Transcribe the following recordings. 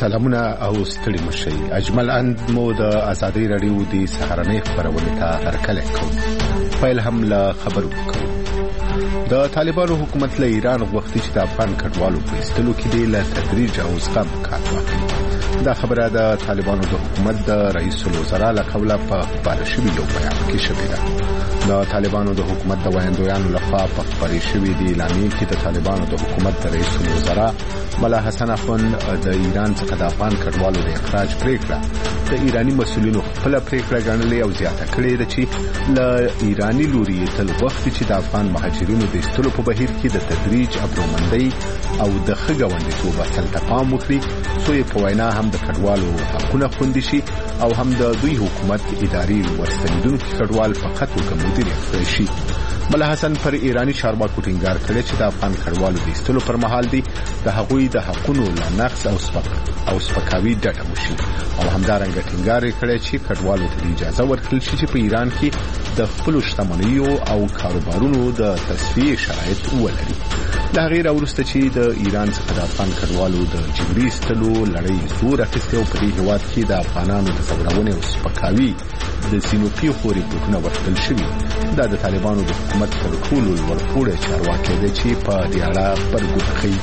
سلامونه او ستړي مشي. اجمل اند مو د ازادي رادیو د سهارنۍ خبرونه ته هرکله کوم. پیل هم له خبرو کوم. د طالبانو حکومت له ایران غوښتي چې د افغان کډوالو په ایستلو کې د تدریج او زغم کار واخلي. دا خبره د طالبانو د حکومت د رئیس الوزرا له قوله په خبره شوی یو بیان کې شوی ده. د طالبانو د حکومت د وایندویانو لخوا په خبرې شوی دی اعلامیه کې د طالبانو د حکومت د رئیس الوزرا ملا حسن اخوند د ایران څخه د افغان کډوالو د اخراج پریکړه د ایرانی مسؤلینو خپل پریکړه ګڼلې او زیاته کړې ده چې ل ایرانی لوري تل وخت چې د افغان مهاجرینو د استلو په بهیر کې د تدریج ابرومندۍ او د خګوندیتوب اصل تفاهم وکړي څو په وینا هم د کډوالو حقونه خوندي شي او هم د دوی حکومت اداري ورستنیدونکو کډوال فقط وکمديريت کړی شي. ملا حسن پر ایرانی چارواکو ټینګار کړی چې د افغان کډوالو د استلو پر مهال دی د هغوی د حقونو له نقض او سپکاوي ډډه وشي او همدارنګه ټینګار کړی چې کډوالو ته اجازه ورکړل شي چې په ایران کې د خپل شتمنیو او کاروبارونو د تصفیه شرایط ولري. دا غیر اورسته چې د ایران څخه د افغان کډوالو د جبري استلو لړۍ زور اخیسته او په دې هیواد کې د افغانانو د ثورونې او سپکاوي د سینوپی خوري بوتونه ورکړل شوی. دا د طالبانو د حکومت پر ټولو ورپوړه چارواکي دي چې په دې اړه پرګوخي.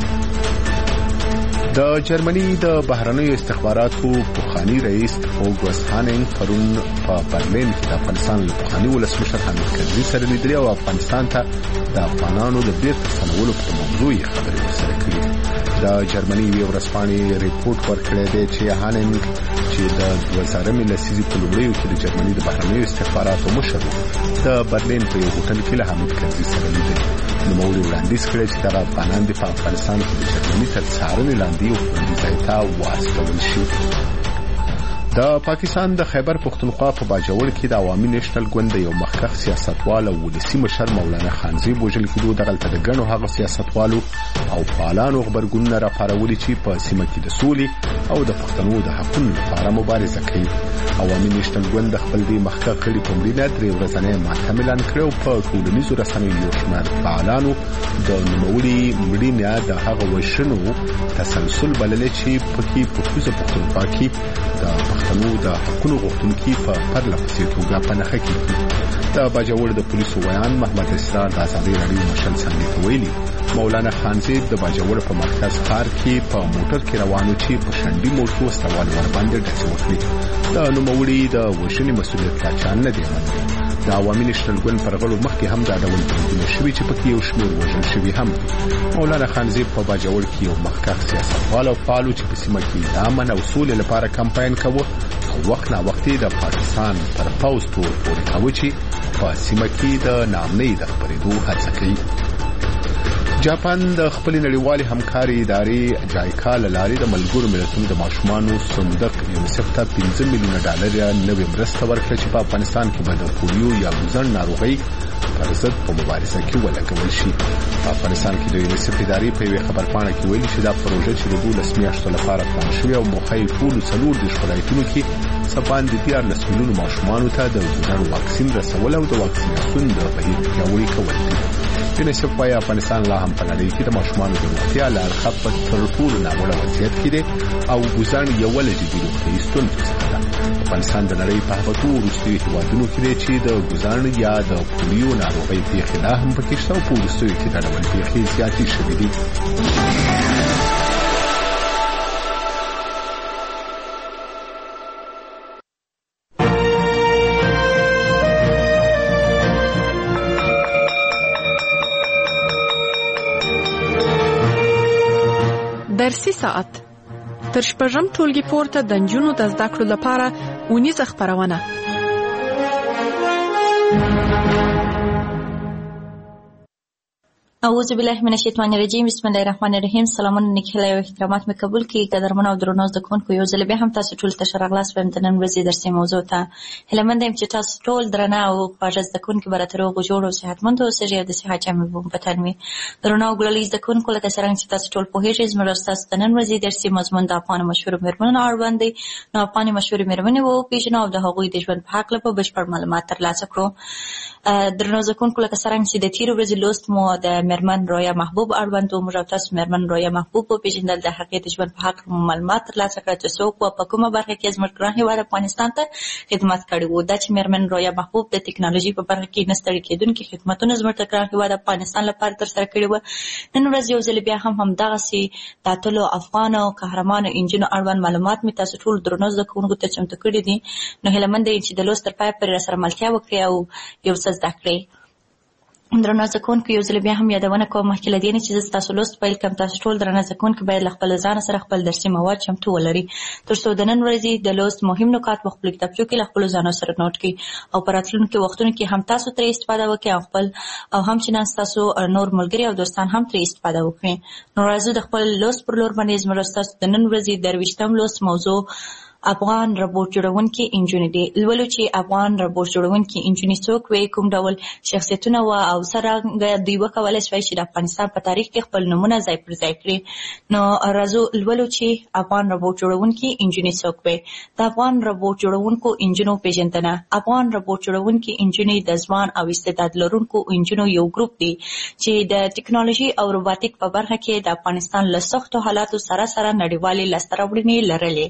د جرمني د بهرنیو استخباراتو پخوانی رئیس اوګوست هانینګ پرون په برلین کې د افغانستان له پخوانی ولسمشر حامد کرزي سره لیدلې او افغانستان ته د افغانانو د بیرته ستنولو په موضوع خبرې ورسره کړې. د جرمني یو ورځپاڼې ریپورت ورکړی دی چې هانینګ چې د 2000 لسیزې په لومړیو کې د جرمني د بهرنیو استخباراتو مشر د برلین په یو هوټل کې له حامد کرزي سره لیدل. نو موږ وړاندیز کړی چې د افغانان د افغانستان په جرمني تر څارنې لاندې یو ځای ته واستول شي. د پاکستان د خیبر پختونخوا په باجوړ کې د عوامي نېشنل ګوند یو مخکښ سیاستوال او ولسي مشر مولانا خانزي بوجل کېدو دغلته د ګڼو هغه سیاستوالو او فعالانو خبرګونونه راپارولي چې په سیمه کې د سولې او د پښتنو د حقوقو لپاره مبارزه کوي. عوامي نېشنل ګوند خپل د مخکښ کړي په مړینه درې ورځې ماتم اعلان کړو. په ټولنیزو رسنیو یو شمېر فعالانو د نوموړي مړینه د هغه وشنو تسلسل بللې چې پکې په خصوص پښتونخوا کې د پښتنو د حقوقو غوښتونکو په پرلپسې توګه په نخښه کې. د باجوړ د پولیسو ویان محمد اسرار د ازادي رادیو مشل څنګه ویلي مولانا خانزي د باجوړ په مرکز ښار کې په موټر کې روانو چې په شنډي موټر سوال ور باندې ډزې وکړي. د نوموړي د وشنې مسؤلیت لا چان نه دی منلی. د عوامي نېشنل ګوند پر غړو مخکې هم دا ډول بریدونه شوي چې پکې یو شمېر وژل شوي هم. مولانا خانزي په باجوړ کې یو مخکښ سیاستوال او فعال چې په سیمه کې د امن او سولې لپاره کمپاین کاوه او وخت نا وخت د پاکستان پر پوز تور پورې کاوه چې په سیمه کې د نامنۍ د خبرېدو هڅه کوي. جاپان د خپل نړیوال همکاري ادارې جایکا لاري د ملګرو ملتونو د ماشومانو صندوق یونیسف ته $15 میلیون نوې مرسته ورکړه چې په افغانستان کې به د پولیو یا ګوزن ناروغۍ پر ضد په مبارزه کې ولګول شي. په افغانستان کې د یونیسف ادارې په یوه خبرپاڼه کې ویلي چې دا پروژه چې د 12 میاشتو لپاره پلان شوې او موخه یې ټول 40 ولایتونو کې سبان د 14 میلیون ماشومانو ته د ګوزن واکسین رسول او د واکسیناسیون د بهیر پیاوړي کول دي. یونیسف وايي افغانستان لا هم په نړۍ کې د ماشومانو د روغتیا له اړخه په تر ټولو ناوړه وضعیت کې دی او ګوزن یو له جدي روغتیایي ستونزو څخه ده. افغانستان د نړۍ په هغو وروستیو هېوادونو کې دی چې د ګوزن یا د پولیو ناروغۍ پیښې لا هم پکې شته او په وروستیو کې دا ډول پیښې زیاتې شوې دي. درسي ساعت تر شپږم ټولګي پورته د نجونو د زده کړو لپاره اونیزه خپرونه. اعوذ بالله من الشیطان الرجیم. بسم الله الرحمن الرحیم. سلامونه نیکهیله او احترامات مې قبول کړئ. قدرمنو او درنو زده کوونکو یو ځل بیا هم تاسو ټول ته ښه راغلاست وایم د نن ورځې درسي موضوع ته. هیله مند یم چې تاسو ټول درنه او خواږه زده کوونکي به راته روغ او جوړ او صحتمند اوسئ او د صحت جامې به مو په تن وي. درنو او ګلالي زده کوونکو لکه څرنګه چې تاسو ټول پوهېږئ زموږ ستاسو د نن ورځې درسي مضمون د افغانو مشهورو مېرمنو اړوند دی. نو افغاني مشهورې مېرمنې وپېژنو او د هغوی د ژوند په هکله به بشپړ معلومات ترلاسه کړو. درنو زده کوونکو لکه څرنګه چې د تېرې ورځې لوست مو د مېرمن رویا محبوب اړوند و. موږ او تاسو مېرمن رویا محبوب وپېژندل، د هغې د ژوند په حق معلومات ترلاسه کړه چې څوک و، په کومه برخه کې زموږ ګران هېواد افغانستان ته خدمت کړی و. دا چې مېرمن رویا محبوب د ټکنالوژي په برخه کې نه ستړي کېدونکي خدمتونه زموږ د ګران هېواد افغانستان لپاره ترسره کړي وو. نن ورځ یو ځل بیا هم همدغسې د اتلو افغانو قهرمانو انجونو اړوند معلومات مې تاسو ټول درنو زده کوونکو ته چمتو کړي دي. نو هیله مند یم چې د لوست تر پایه پورې راسره ملتیا وکړئ او یو څه زده کړئ. درنو زده کوونکو یو ځل بیا هم یادونه کوم مخکې له دې نه چې زه ستاسو لوست پیل کړم، تاسو ټول درنه زده کوونکي باید له خپل ځانه سره خپل درسي مواد چمتو ولري تر څو د نن ورځې د لوست مهم نکات په خپلو کتابچو کې له خپلو ځانو سره نوټ کړئ او په راتلونکو وختونو کې هم تاسو ترې استفاده وکړئ او خپل او همچنان ستاسو نور ملګري او دوستان هم ترې استفاده وکړي. نو راځو د خپل لوست پر لور باندې زموږ ستاسو د نن ورځې د 23م لوست موضوع افغان روبوټ جوړونکي انجونې دي. لولو چې افغان روبوټ جوړونکي انجونې څوک وي، کوم ډول شخصیتونه و او څرنګه دوی وکولی شوی چې د افغانستان په تاریخ کې خپل نومونه ځای پر ځای کړي. نو راځو لولو چې افغان روبوټ جوړونکي انجونې څوک وي. د افغان روبوټ جوړونکو انجونو پیژندنه. افغان روبوټ جوړونکي انجونې د ځوان او استعداد لرونکو انجونو یو ګروپ دی چې د ټکنالوژي او روباټیک په برخه کې د افغانستان له سختو حالاتو سره لنډیوالې لاسته راوړنې لري.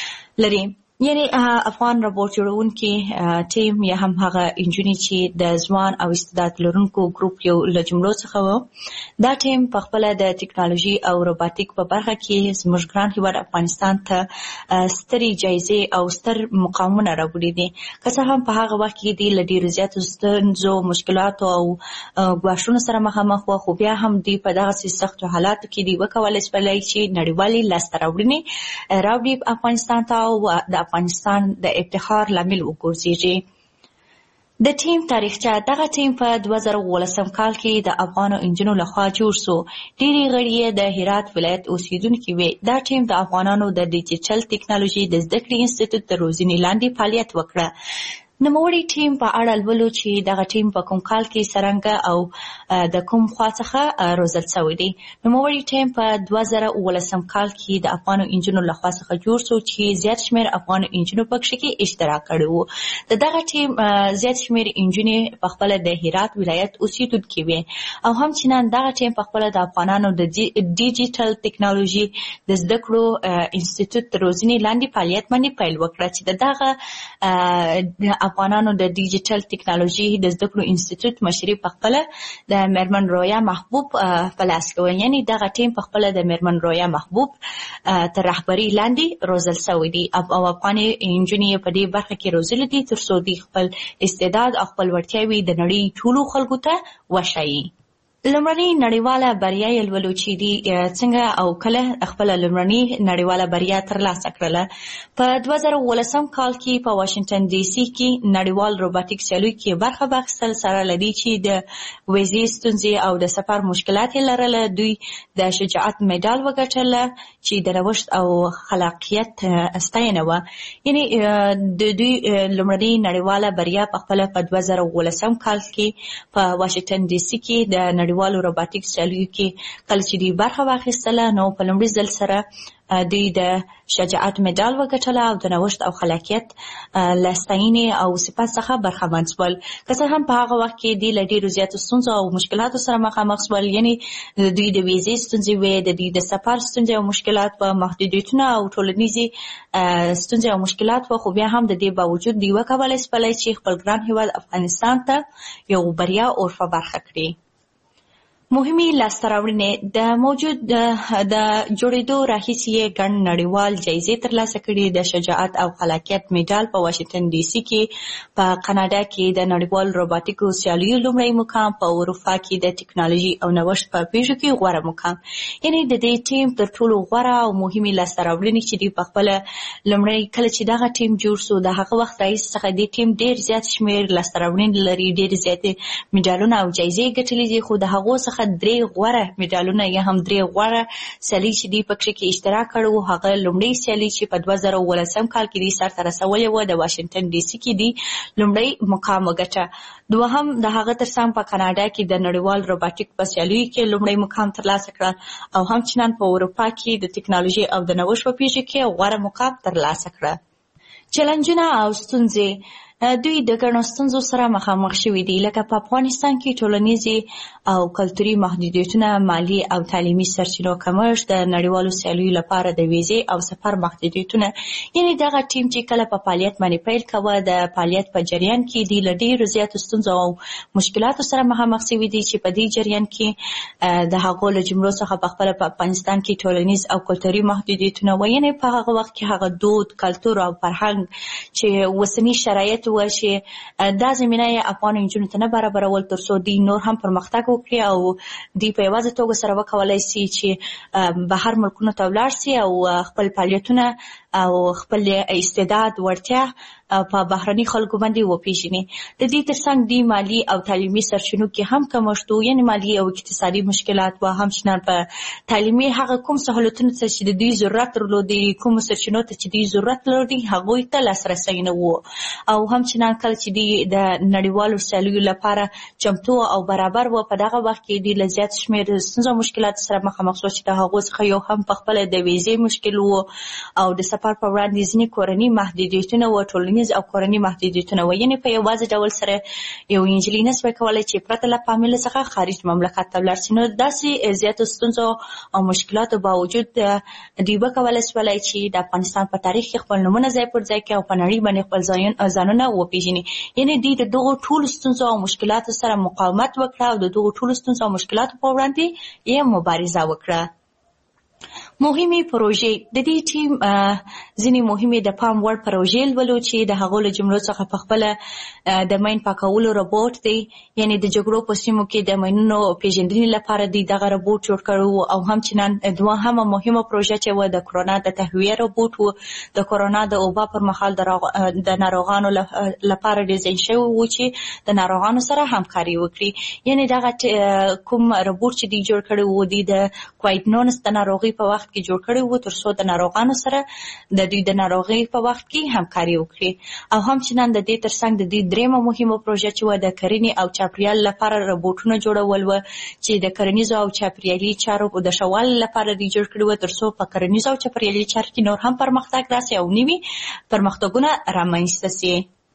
یعنی افغان روبوټ جوړونکي ټیم یا هم هغه انجونې چې د ځوان او استعداد لرونکو ګروپ یو له جملو څخه و. دا ټیم په خپله د ټکنالوژي او روباټیک په برخه کې زموږ ګران هېواد افغانستان ته سترې جایزې او ستر مقامونه راوړي دي. که څه هم په هغه وخت کې دوی له ډېرو زیاتو ستونزو، مشکلاتو او ګواښونو سره مخامخ وه، خو بیا هم دوی په دغسې سختو حالاتو کې دوی وکولی شولی چې نړیوالې لاسته راوړنې راوړي افغانستان ته او د افغانستان د افتخار لامل وګرځېږي. د ټیم تاریخچه. دغه ټیم په 2018 کال کې د افغانو انجونو لخوا جوړ شو. ډېرې غړي یې د هرات ولایت اوسېدونکي وې. دا ټیم د افغانانو د ډیجیټل ټکنالوژي د زده کړې انسټیټیوټ د روزنې لاندې فعالیت وکړه. نوموړي ټیم په اړه لولو چې دغه ټیم په کوم کال کې څرنګه او د کوم خوا څخه روزل شوی دی. نوموړي ټیم په 2018 کال کې د افغانو انجونو لخوا څخه جوړ شو چې زیات شمېر افغانو انجونو پکښې کې اشتراک کړی و. د دغه ټیم زیات شمېر انجونې په خپله د هرات ولایت اوسېدونکي وې او همچنان دغه ټیم په خپله د افغانانو د ډیجیټل ټکنالوژي د زده کړو انسټیټیوټ د روزنې لاندې فعالیت باندې پیل وکړه چې د دغه افغانانو د ډیجیټل ټکنالوژي د زده کړو انسټیټیوټ مشري په خپله د مېرمن رویا محبوب په لاس کې و. یعنې دغه ټیم په خپله د مېرمن رویا محبوب تر رهبرۍ لاندې روزل شوی دی او افغانې انجونې په دې برخه کې روزلي دي تر څو دوی خپل استعداد او خپل وړتیاوې د نړۍ ټولو خلکو ته وښایي. لومړنۍ نړیواله بریا یې لولو چې دي څنګه او کله خپله لومړنۍ نړیواله بریا ترلاسه کړله. په 2018 کال کې په واشنګټن ډي سي کې نړیوال روباټیک سیالیو کې برخه واخیستل. سره له دې چې د ویزې ستونزې او د سفر مشکلات یې لرله، دوی د شجاعت مډال وګټله چې د نوښت او خلاقیت ستاینه وه. یعنې د دوی لومړنۍ نړیواله بریا په خپله په 2018 کال کې په واشنګټن ډي سي کې د نړیوالو روباټیک سیالیو کې کله چې دوی برخه واخیستله، نو په لومړي ځل سره دوی د شجاعت مډال وګټله او د نوښت او خلاقیت له ستاینې او صفت څخه برخمن شول. که څه هم په هغه وخت کې دوی له ډېرو زیاتو ستونزو او مشکلاتو سره مخامخ شول. یعنې دوی د ویزې ستونزې وې، د دوی د سفر ستونزې او مشکلات وه، محدودیتونه او ټولنیزې ستونزې او مشکلات وه، خو بیا هم د دې باوجود دوی وکولی شولی چې خپل ګران هېواد افغانستان ته یو بریا عرفه برخه کړي. مهمې لاسته راوړنې. د موجود د جوړېدو راهیسې یې ګڼ نړیوال جایزې ترلاسه کړي. د شجاعت او خلاقیت مډال په واشنګټن ډي سي کې، په کاناډا کې د نړیوال روباټیکو سیالیو لومړی مقام، په اروپا کې د ټکنالوژي او نوښت په پیښو کې غوره مقام. یعنې د دې ټیم تر ټولو غوره او مهمې لاسته راوړنې چې دوی په خپله لومړی کله چې دغه ټیم جوړ شو د هغه وخت راهیسې څخه دې ټیم ډېر زیات شمېر لاسته راوړنې لري، ډېر زیاتې مډالونه او جایزې ګټلې دي. خو د هغو څخه 3 غوره مډالونه یا هم 3 غوره سیالۍ چې دوی پکښې کې اشتراک کړی و، هغه لومړۍ سیالي چې په 2018 کال کې دوی سرته رسولې وه د واشنګټن ډي سي کې دوی لومړی مقام وګټه. دوهم د هغه تر څنګ په کاناډا کې د نړیوال روباټیک په سیالیو کې لومړی مقام ترلاسه کړل او همچنان په اروپا کې د ټکنالوژي او د نوښت په پیښو کې غوره مقام ترلاسه کړه. چلنجونه او ستونزې. دوی د ګڼو ستونزو سره مخامخ شوي دي، لکه په افغانستان کې ټولنیزې او کلتوري محدودیتونه، مالي او تعلیمي سرچینو کمښت، د نړیوالو سیالیو لپاره د ویزې او سفر محدودیتونه. یعنې دغه ټیم چې کله په فعالیت باندې پیل کوه، د فعالیت په جریان کې دی له ډېرو زیاتو ستونزو او مشکلاتو سره مخامخ شوي دي چې په دې جریان کې د هغو له جملو څخه په خپله په افغانستان کې ټولنیز او کلتوري محدودیتونه وو. یعنې په هغه وخت کې هغه دود، کلتور او فرهنګ چې اوسني شرایط و چې دا زمینه یې افغانو نجونو ته نه برابرول تر څو دوی نور هم پرمختګ وکړي او دوی په یوازې توګه سره وکولای شي چې بهر ملکونو ته ولاړ شي او خپل فعالیتونه او خپل استعداد، وړتیا په بهرني خلکو باندې وپېژني. د دې ترڅنګ دوی مالي او تعلیمي سرچینو کې هم کمښت و، یعنې مالي او اقتصادي مشکلات و. همچنان په تعلیمي هغه کوم سهولتونو ته چې د دوی ضرورت درلودي، کومو سرچینو ته چې دوی ضرورت لري، هغوی ته لاسرسی نه و. او همچنان کله چې دوی د نړیوالو سیالیو لپاره چمتو او برابر و، په دغه وخت کې دوی له زیات شمېر ستونزو او مشکلاتو سره مخامخ شو چې د هغو څخه یو هم په خپله د ویزې مشکل و او د سفر په وړاندې ځینې کورني محدودیتونه و، ټولنیز او کورني محدودیتونه و. یعنې په یوازې ډول سره یو نجلۍ نه شوی کولی چې پرته له فامیل څخه خارج مملکت ته ولاړ شي. نو داسې زیاتو ستونزو او مشکلاتو باوجود دوی وکولی شولی چې د افغانستان په تاریخ کې خپل نومونه ځای پر ځای کړي او په نړۍ باندې خپل ځانونه وپېژني. یعنې دوی د دغو ټولو ستونزو او مشکلاتو سره مقاومت وکړه او د دغو ټولو ستونزو او مشکلاتو په وړاندې یې مبارزه وکړه. مهمې پروژې د دې ټیم ځینې مهمې د پام وړ پروژې لولو چې د هغو له جملو څخه په خپله د مین پاکولو روبوټ دی. یعنې د جګړو په سیمو کې د مینونو پېژندنې لپاره دوی دغه روبوټ جوړ کړی و. او همچنان دوهمه مهمه پروژه چې وه د کرونا د تهویه روبوټ و. د کرونا د وبا پر مهال د ناروغانو لپاره ډیزاین شوی و چې د ناروغانو سره همکاري وکړي. یعنې دغه کوم روبوټ چې دوی جوړ کړی و، دوی د کوویډ-19 د ناروغۍ په وخت کې جوړ کړی و تر څو د ناروغانو سره د دوی د ناروغۍ په وخت کې همکاري وکړي. او همچنان د دې ترڅنګ د دې درېیمه مهمه پروژه چې وه د کرنې او چاپریال لپاره روبوټونه جوړول و چې د کرنیزو او چاپریالي چارو د ښه والي لپاره دوی جوړ کړي و تر څو په کرنیزو او چاپریالي چارو کې نور هم پرمختګ راسي او نوي پرمختګونه رامنځته سي.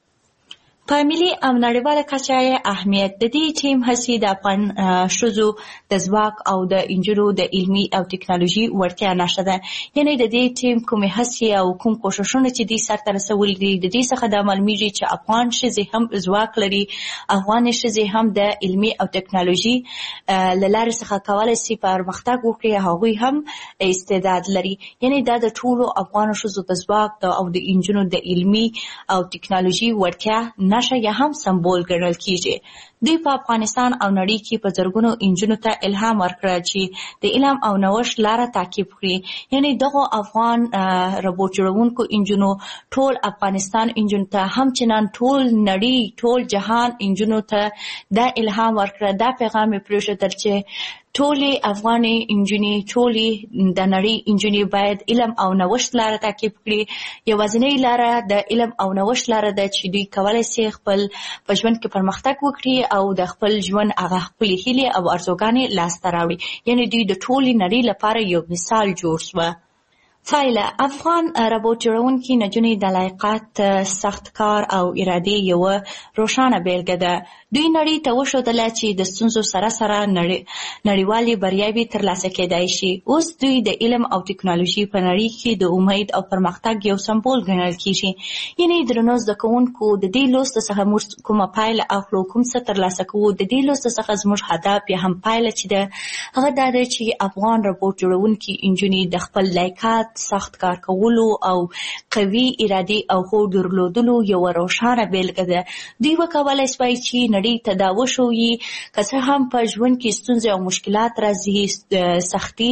په ملي او نړیواله کچه یې اهمیت د دې ټیم هڅې د افغان ښځو د ځواک او د نجونو د علمي او ټکنالوژي وړتیا نښه ده. یعنې د دې ټیم کومې هڅې او کوم کوښښونه چې دوی سرته رسولي دي، د دې څخه دا معلومیږي چې افغان ښځې هم ځواک لري، افغانې ښځې هم د علمي او ټکنالوژي له لارې څخه کولی شي پرمختګ وکړي، هغوی هم استعداد لري. یعنې دا د ټولو افغانو ښځو د ځواک او د نجونو د علمي او ټکنالوژي وړتیا نښه یا هم سمبول ګڼل کیږي. دوی په افغانستان او نړۍ کې په زرګونو نجونو ته الهام ورکړه چې د علم او نوښت لاره تعقیب کړي. یعنې دغو افغان روبوټ جوړونکو نجونو ټول افغانستان نجونو ته، همچنان ټول نړۍ، ټول جهان نجونو ته دا الهام ورکړه، دا پیغام یې پرېښودل چې ټولې افغانې نجونې، ټولې د نړۍ نجونې باید علم او نوښت لاره تعقیب کړي. یوازینۍ لاره د علم او نوښت لاره ده چې دوی کولی شي خپل په ژوند کې پرمختګ وکړي او د خپل ژوند هغه خپلې هیلې او ارزوګانې لاسته راوړي. یعنې دوی د ټولې نړۍ لپاره یو مثال جوړ شوه. پایله: افغان روبوټ جوړونکي نجونې د لیاقت، سخت کار او ارادې یوه روښانه بیلګه ده. دوی نړۍ ته وښودله چې د ستونزو سره سره نړیوالې بریاوې ترلاسه کېدای شي. اوس دوی د علم او ټکنالوژي په نړۍ کې د امید او پرمختګ یو سمبول ګڼل کېږي. یعنې درنو زده کوونکو، د دې لوست څخه موږ کومه پایله اخلو، کوم څه ترلاسه کوو؟ د دې لوست څخه زموږ هدف یا هم پایله چې ده هغه دا ده چې افغان روبوټ جوړونکي نجونې د خپل لیاقت، سخت کار کولو او قوي ارادې او هوډ درلودلو یوه روښانه بیلګه ده. دوی وکولی شوی چې نړۍ ته دا وښوي که څه هم په ژوند کې ستونزې او مشکلات راځي، سختي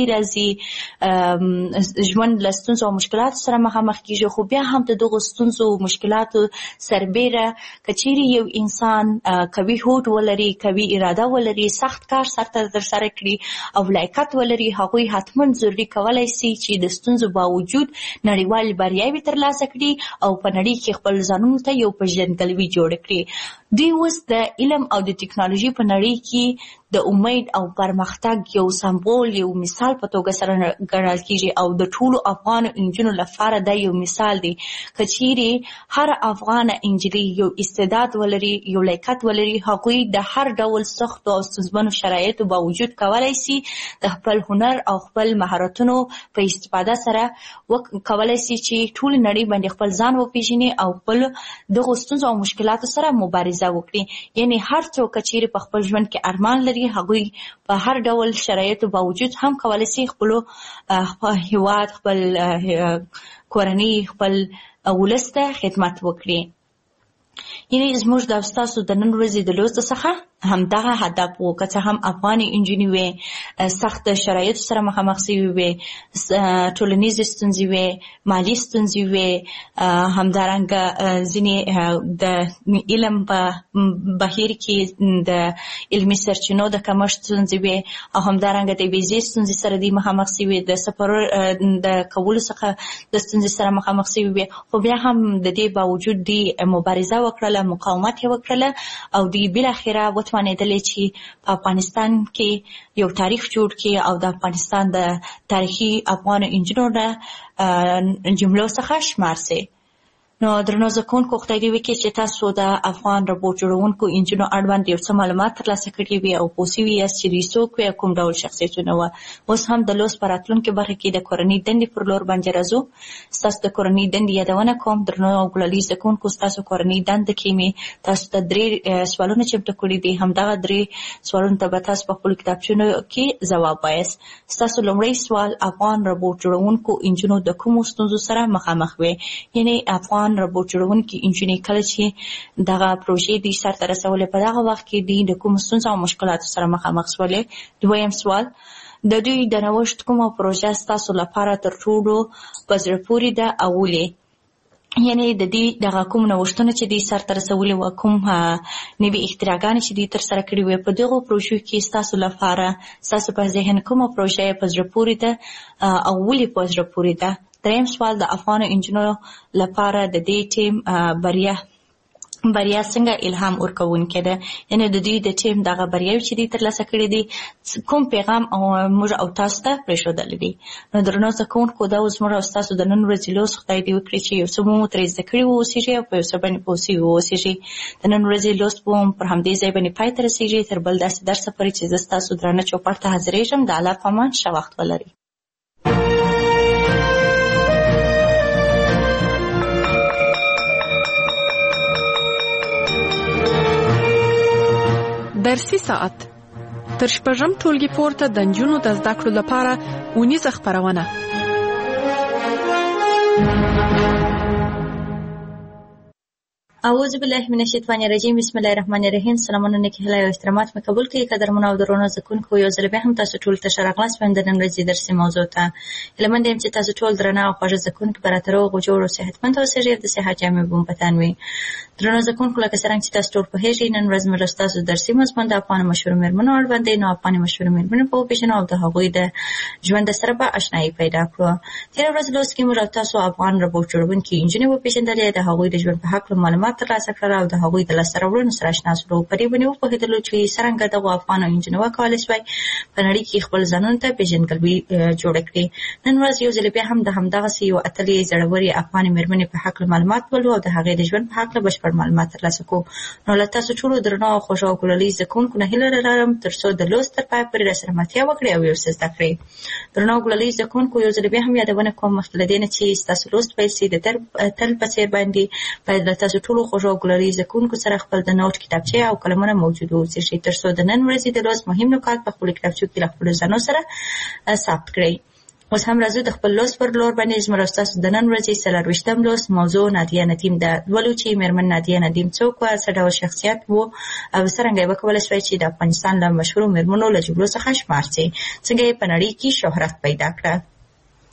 راځي، ژوند له ستونزو او مشکلاتو سره مخامخ کېږي، خو بیا هم د دغو ستونزو او مشکلاتو سربیره که چیرې یو انسان قوي هوډ ولري، قوي اراده ولري، سخت کار سرته ترسره کړي او لیاقت ولري، هغوی حتما ضروري کولی شي چې د ستونزو باوجود نړیوال بریاوې ترلاسه کړي او په نړۍ کې خپل ځانونو ته یو پیژندګلوي جوړه کړي. دوی اوس د علم او د ټکنالوژي په نړۍ کې د امید او پرمختګ یو سمبول، یو مثال په توګه سره ګڼل کیږي او د ټولو افغان انجونو لپاره دا یو مثال دی. که چیرې هر افغان انجلۍ یو استعداد ولري، یو لیاقت ولري، هغوی د هر ډول سختو او ستونزمنو شرایطو باوجود کولی شي د خپل هنر او خپل مهارتونو په استفاده سره کولی شي چې ټول نړۍ باندې خپل ځان وپیژني او خپل دغو ستونزو او مشکلاتو سره مبارزه وکړي. یعنی هر څوک چې په خپل ژوند کې ارمان لري، هغوی په هر ډول شرایطو باوجود هم کولی شي خپل هیواد، خپل کورنۍ، خپل ولس ته خدمت وکړي. یعنی زموږ د ستاسو د نن ورځې د لوست څخه همدغه هدف و، که څه هم افغانې نجونې وې سخت شرایطو سره مخامخ شوې وې، ټولنیزې ستونزې وې، مالي ستونزې وې، همدارنګه ځینې د علم په بهیر کې د علمي سرچینو د کمښت ستونزې وې او همدارنګه د ویزې ستونزې سره دوی مخامخ شوې، د سفر د کولو څخه د ستونزې سره مخامخ شوې وې. خو بیا هم د دې باوجود دوی مبارزه وکړله، مقاومت یې وکړله او دوی بالاخره وتوانېدلې چې په افغانستان کې یو تاریخ جوړ کړي او د افغانستان د تاریخي افغان انجونو د جملو څخه شمار شي. نو درنو زده کوونکو، خدای دې وکړي چې تاسو د افغان روبوټ جوړونکو انجونو اړوند یو څه معلومات ترلاسه کړي وي او پوه شوي یاست چې دوی څوک وي او کوم ډول شخصیتونه وه. اوس هم د لوست په راتلونکې برخه کې د کورنۍ دندې پر لور باندې راځو. ستاسو د کورنۍ دندې یادونه کوم. درنو او ګلالي زده کوونکو، ستاسو کورنۍ دنده کې مې تاسو ته 3 سوالونه چمتو کړي دي. همدغه 3 سوالونو ته به تاسو په خپلو کتابچونو کې ځواب وایاست. ستاسو لومړی سوال: افغان روبوټ جوړونکو انجونو د کومو ستونزو سره مخامخ وي؟ یعنی افغان روبوټ جوړونکي انجونې کله چې دغه پروژې دوی سرته رسولې، په دغه وخت کې دوی د کومو ستونزو او مشکلاتو سره مخامخ شولې؟ دویم سوال: د دوی د نوښت کومه پروژه ستاسو لپاره تر ټولو په زړه پورې ده او ولې؟ یعنی د دې دغه کوم نوښتونه چې دوی سرته رسولي وه، کوم نوي اختراعګانې چې دوی ترسره کړي وې، په دغو پروژو کې ستاسو لپاره ستاسو په ذهن کومه پروژه په زړه پورې ده او ولې په زړه پورې ده؟ دریم سوال: د افغان انجونو لپاره د دې ټیم بریا څنګه الهام ورکوونکې ده؟ یعنی د دوی د ټیم دغه بریاوې چې دوی ترلاسه کړي دي کوم پیغام موږ او تاسو ته پرېښودلی دي؟ نو درنو زده کوونکو، دا اوس موږ او ستاسو د نن ورځې لوست خدای دې وکړي چې یو څه مو ترې زده کړي واوسېږي او په یو څه باندې پوه شوي واوسېږي. د نن ورځې لوست به هم پر همدې ځای باندې پای ته رسېږي. تر بل داسې درسه پورې چې زه ستاسو درانه چوپړ ته حاضرېږم. د الله په امان، ښه وخت ولرئ. درسي ساعت تر شپږم ټولګي پورته د نجونو د زده کړو لپاره اونیزه خپرونه. اعوذ بالله من الشیطان الرجیم. بسم الله الرحمن الرحیم. سلامونه نیک هیله او احترامات مې قبول کړئ. قدرمنو او درنو زده کوونکو، یو ځل بیا هم تاسو ټول ته ښه راغلاست په د نن ورځې درسي موضوع ته. هیله مند یم چې تاسو ټول درانه او خوږه زده کوونکي به راته روغ او جوړ او صحتمند اوسئ او د صحت جامې به مو په تن وي. درنو زده کوونکو، لکه څرنګه چې تاسو ټول پوهېږئ، نن ورځ موږ ستاسو درسي مضمون د افغانو مشهورو مېرمنو اړوند دی. نو افغانې مشهورو مېرمنې به وپېژنو او د هغوی د ژوند سره به اشنایي پیدا کړو. تېره ورځ لوست کې موږ او تاسو افغان روبوټ جوړونکي انجونې وپېژندلې، د هغوی د ژوند په هکله معلومات ترلاسه کړل او د هغوی د لاسته راوړنو سره اشنا شولو. په دې باندې وپوهېدلو چې څرنګه دغو افغانو انجونو وکولی شوی په نړۍ کې خپل ځانونو ته پېژندګلوي جوړه کړي. نن ورځ یو ځل بیا هم د همدغسې یو اتلې زړورې افغانې مېرمنې په هکله معلومات ولرو او د هغې د ژوند په هکله بشپړ معلومات ترلاسه کړو. نو له تاسو ټولو درنو او خوږو او ګلالي زده کوونکو نه هیله لرم تر څو د لوست تر پایه پورې راسره ملتیا وکړئ او یو څه زده کړئ. درنو ګلالي زده کوونکو، یو ځل بیا هم یادونه کوم مخکې له دې نه چې ستاسو لوست پیل شي، د تل په څېر باندې باید له تاسو ټولو خوږو او ګلالي زده کوونکو سره خپل د نوټ کتابچې او قلمونه موجود واوسېږي، تر څو د نن ورځې د لوست مهم نکات په خپلو کتابچو کې له خپلو ځانو سره ثبت کړئ. اوس هم راځو د خپل لوست پر لور باندې. زموږ او ستاسو د نن ورځې 24 لوست موضوع نادیه ندیم ده. لولو چې مېرمن نادیه ندیم څوک وه، څه ډول شخصیت و او څرنګه یې وکولی شوی چې د افغانستان له مشهورو مېرمنو له جملو څخه شمار شي، څنګه یې په نړۍ کې شهرت پیدا کړه.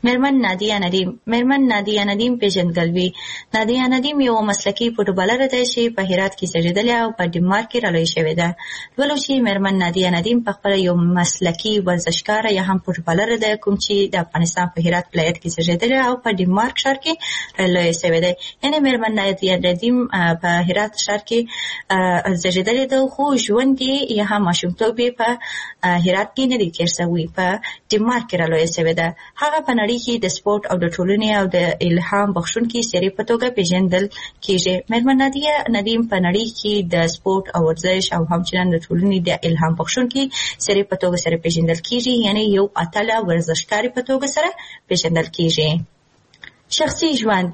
میرمن نادیه ندیم پیژندګلوي. نادیه ندیم یو مسلکي فوټبالره ده چې په هرات کې زیږېدلې او په ډنمارک کې رالویه شوې ده. لولو چې میرمن نادیه ندیم په خپله یو مسلکي ورزشکاره یا هم فوټبالره ده کوم چې د افغانستان په هرات ولایت کې زیږېدلې او په ډنمارک ښار کې رالویه شوې ده. یعنې میرمن نادیه ندیم په هرات ښار کې زیږېدلې ده، خو ژوند یې یا هم ماشومتوب یې په هرات کې نه دی تېر شوی، په ډنمارک کې رالویه شوې ده. هغه په نړۍ کې د سپورټ او د ټولنې او د الهام بخښونکي څېرې په توګه پیژندل کېږي. میرمن نادیه ندیم په نړۍ کې د سپورټ او ورزش او همچنان د ټولنې د الهام بخښونکي څېرې په توګه سره پیژندل کېږي، یعنې یو اتله ورزشکارې په توګه سره پیژندل کېږي. شخصي ژوند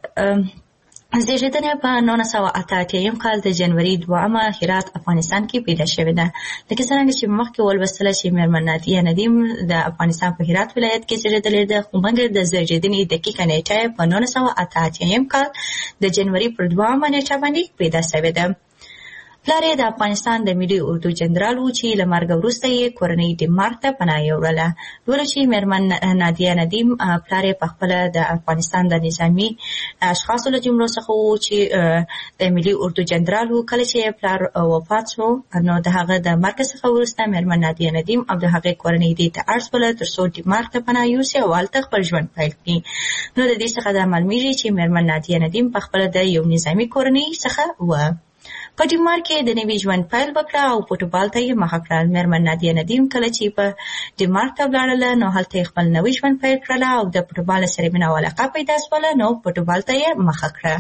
زیږېدنه په 1988 کال د جنوري 2 هرات افغانستان کې پیدا شوې ده. لکه څرنګه چې مخکې ولوستله چې میرمن نادیه ندیم د افغانستان په هرات ولایت کې زیږېدلې ده، خو مګر د زیږېدنې دقیقه نیټه په 1988 کال د جنوري پر 2 نیټه باندې پیدا شوې ده. پلار یې د افغانستان د ملي اردو جنرال و چې له مرګ وروسته یې کورنۍ ډنمارک ته پناه یوړله. لولو چې میرمن نادیه ندیم پلار یې پخپله د افغانستان د نظامي اشخاصو له جملو څخه و چې د ملي اردو جنرال و. کله چې پلار وفات شو نو د هغه د مرګ څخه وروسته میرمن نادیه ندیم او د هغې کورنۍ دې ته اړ شوله تر څو ډنمارک ته پناه یوسي او هلته خپل ژوند پیل کړي. نو د دې څخه دا معلومیږي چې میرمن نادیه ندیم پخپله د یو نظامي کورنۍ څخه و. په ډنمارک کې د نوي ژوند پیل وکړه او فوټبال ته یې مخه کړه. میرمن نادیه ندیم کله چې په ډنمارک ته ولاړله نو هلته یې خپل نوی ژوند پیل کړله او د فوټبال سره مینه او علاقه پیدا شوله، نو فوټبال ته یې مخه کړه.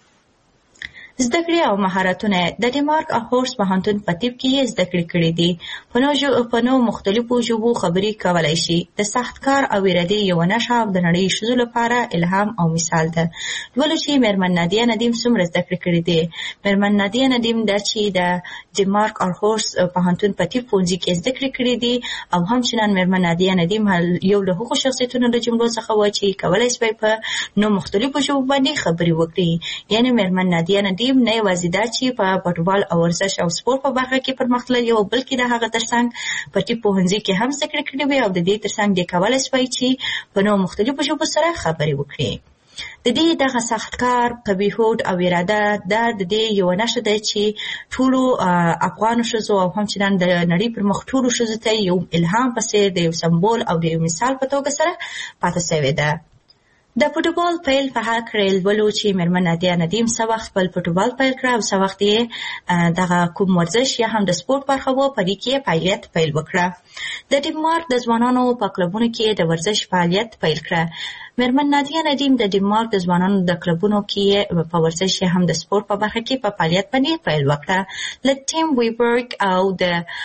زده کړې او مهارتونه د ډنمارک هورس پوهنتون په طب کې یې زده کړې کړې دي. په نو مختلفو ژبو خبرې کولی شي. د سخت کار او ارادې یوه نښه او د نړۍ ښځو لپاره الهام او مثال ده. لولو چې میرمن نادیه ندیم څومره زده کړې کړې دي. میرمن نادیه ندیم دا چې د ډنمارک هورس پوهنتون په طب پوهنځي کې زده کړې کړې دي او همچنان میرمن نادیه ندیم یو له هغو شخصیتونو له جملو څخه و چې کولی شوی په نو مختلفو ژبو باندې خبرې وکړي. یعنې میرمن نادیه ندیم نه یوازې دا چې په فوټبال او ورزش او سپورټ په برخه کې پرمختللې وه، بلکې د هغه ترڅنګ په طب پوهنځي کې هم زده کړې کړې وې او د دې ترڅنګ دې کولی شوی چې په نو مختلفو ژبو سره خبرې وکړي. د دې دغه سخت کار، قوي هوډ او اراده دا د دې یوه نښه ده چې ټولو افغانو ښځو او همچنان د نړۍ پر مخ ټولو ښځو ته یو الهام په څېر د یو سمبول او د یو مثال په توګه سره پاتې شوې ده. د فوټبال پیل په هکله لولو چې میرمن نادیه ندیم څه وخت خپل فوټبال پیل کړه او څه وخت یې دغه کوم ورزش یا هم د سپورټ برخه وه په دې کې فعالیت پیل وکړه. د ډنمارک د ځوانانو په کلبونو کې د ورزش فعالیت پیل کړه. میرمن نادیه ندیم د ډنمارک د ځوانانو د کلبونو کې په ورزش یا هم د سپورټ په برخه کې په فعالیت باندې پیل وکړه. له ټیم ویبرګ او د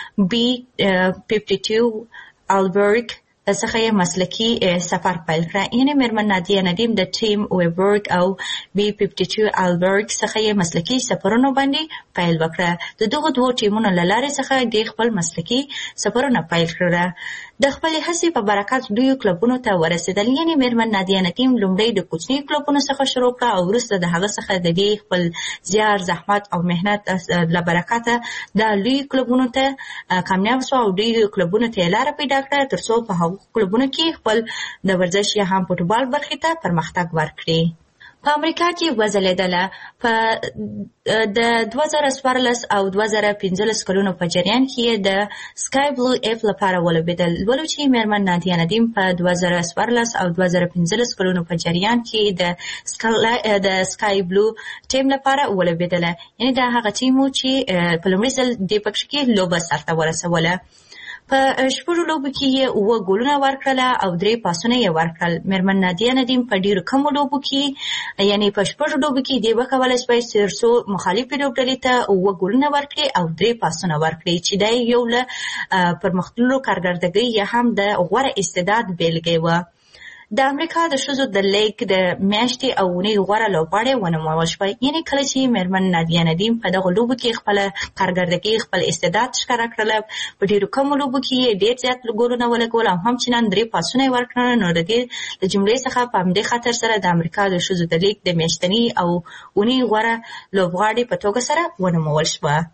B52 البرګ څخه یې مسلکي سفر پیل کړه. یعنې میرمن نادیه ندیم د ټیم ویبرګ او B52 البرګ څخه یې مسلکي سفرونو باندې پیل وکړه. د دغو دوو ټیمونو له لارې څخه دې خپل مسلکي سفرونه پیل کړه. د خپلې هڅې په برکت لویو کلبونو ته ورسېدل. یعنې میرمن نادیه ندیم لومړی د کوچنیو کلبونو څخه شروع کړه او وروسته د هغه څخه د دې خپل زیار، زحمت او محنت له برکته د لویو کلبونو ته کامیاب شوه او ډېرو کلبونو ته یې لاره پیدا کړه تر څو په هغو کلبونو کې خپل د ورزش یا هم فوټبال برخې ته پرمختګ ورکړي. په امریکا کې وځلېدله. په د 2014 او 2015 کلونو په جریان کې د سکای بلو اف لپاره ولوبېدل. لولو چې میرمن نادیه ندیم په 2014 او 2015 کلونو په جریان کې د سکای بلو ټیم لپاره ولوبېدله. یعنې دا هغه ټیم و چې په لومړي ځل دې پکښې کې لوبه سرته ورسوله. په 6 لوبو کې یې 7 ګولونه ورکړله او 3 پاسونه یې ورکړل. میرمن نادیه ندیم په ډېرو کمو لوبو کې، یعنې په 6 لوبو کې دې وکولی شوی تر څو مخالفې لوبډلې ته 7 ګولونه ورکړي او 3 پاسونه ورکړي، چې دا یو له پرمختللو کارګردګۍ یا هم د غوره استعداد بیلګې وه. د امریکا د ښځو د لیګ د میاشتې او اونۍ غوره لوبغاړې ونومول شوی. یعنې کله چې میرمن نادیه ندیم په دغو لوبو کې خپله کارګردګي، خپل استعداد ښکاره کړله، په ډېرو کمو لوبو کې یې ډېر زیات ګولونه ولګول او همچنان 3 پاسونه یې ورکړل. نو د دې د جملې څخه په همدې خاطر سره د امریکا د ښځو د لیګ د میاشتنۍ او اونۍ غوره لوبغاړې په توګه سره ونومول شوه.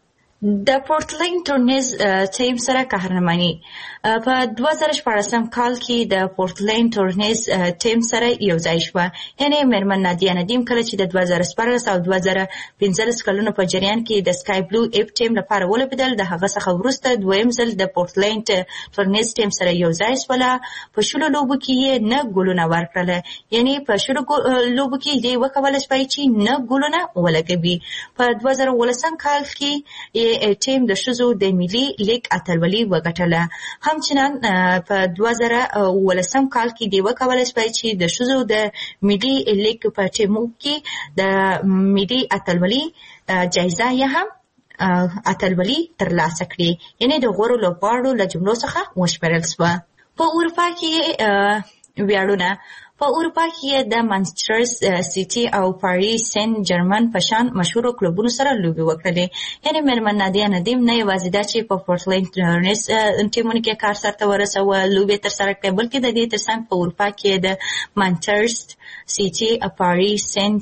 د پورټلینډ تورنیز ټیم سره قهرماني په 2014 کال کې د پورټلینډ تورنیز ټیم سره یو ځای شوه. یعنې میرمن نادیه ندیم کله چې د 2014 او 2015 کلونو په جریان کې د سکای بلو اپ ټیم لپاره ولوبېدل، د هغه څخه وروسته دویم ځل د پورټلینډ تورنیز ټیم سره یو ځای شوله. په شلو لوبو کې یې 9 ګولونه ورکړل، یعنې په شلو لوبو کې دې وکولای شوی چې 9 ګولونه ولګوي. په 2018 کال کې ټیم د ښځو د ملي لیګ اتلولي وګټله. همچنان په 2018 کال کې دې وکولای شوی چې د ښځو د ملي لیګ په ټیمو کې د ملي اتلولي جایزه یې هم اتلولي ترلاسه کړي، یعنې د غوره لوبغاړو له جملو څخه وشمېرل شوه. په اروپا کې ویاړونه په اروپا کې د مانچسټر سیټي او پاریس سن جرمن په شان مشهورو کلوبونو سره لوبې وکړلې. یعنې میرمن نادیه ندیم نه یوازې دا چې په پورټلینډ تورنیز ټیمونو کې کار سرته ورسوه، لوبې ترسره کړې، بلکې د دې ترڅنګ په اروپا کې د مانچسټر سیټي او پاریس سن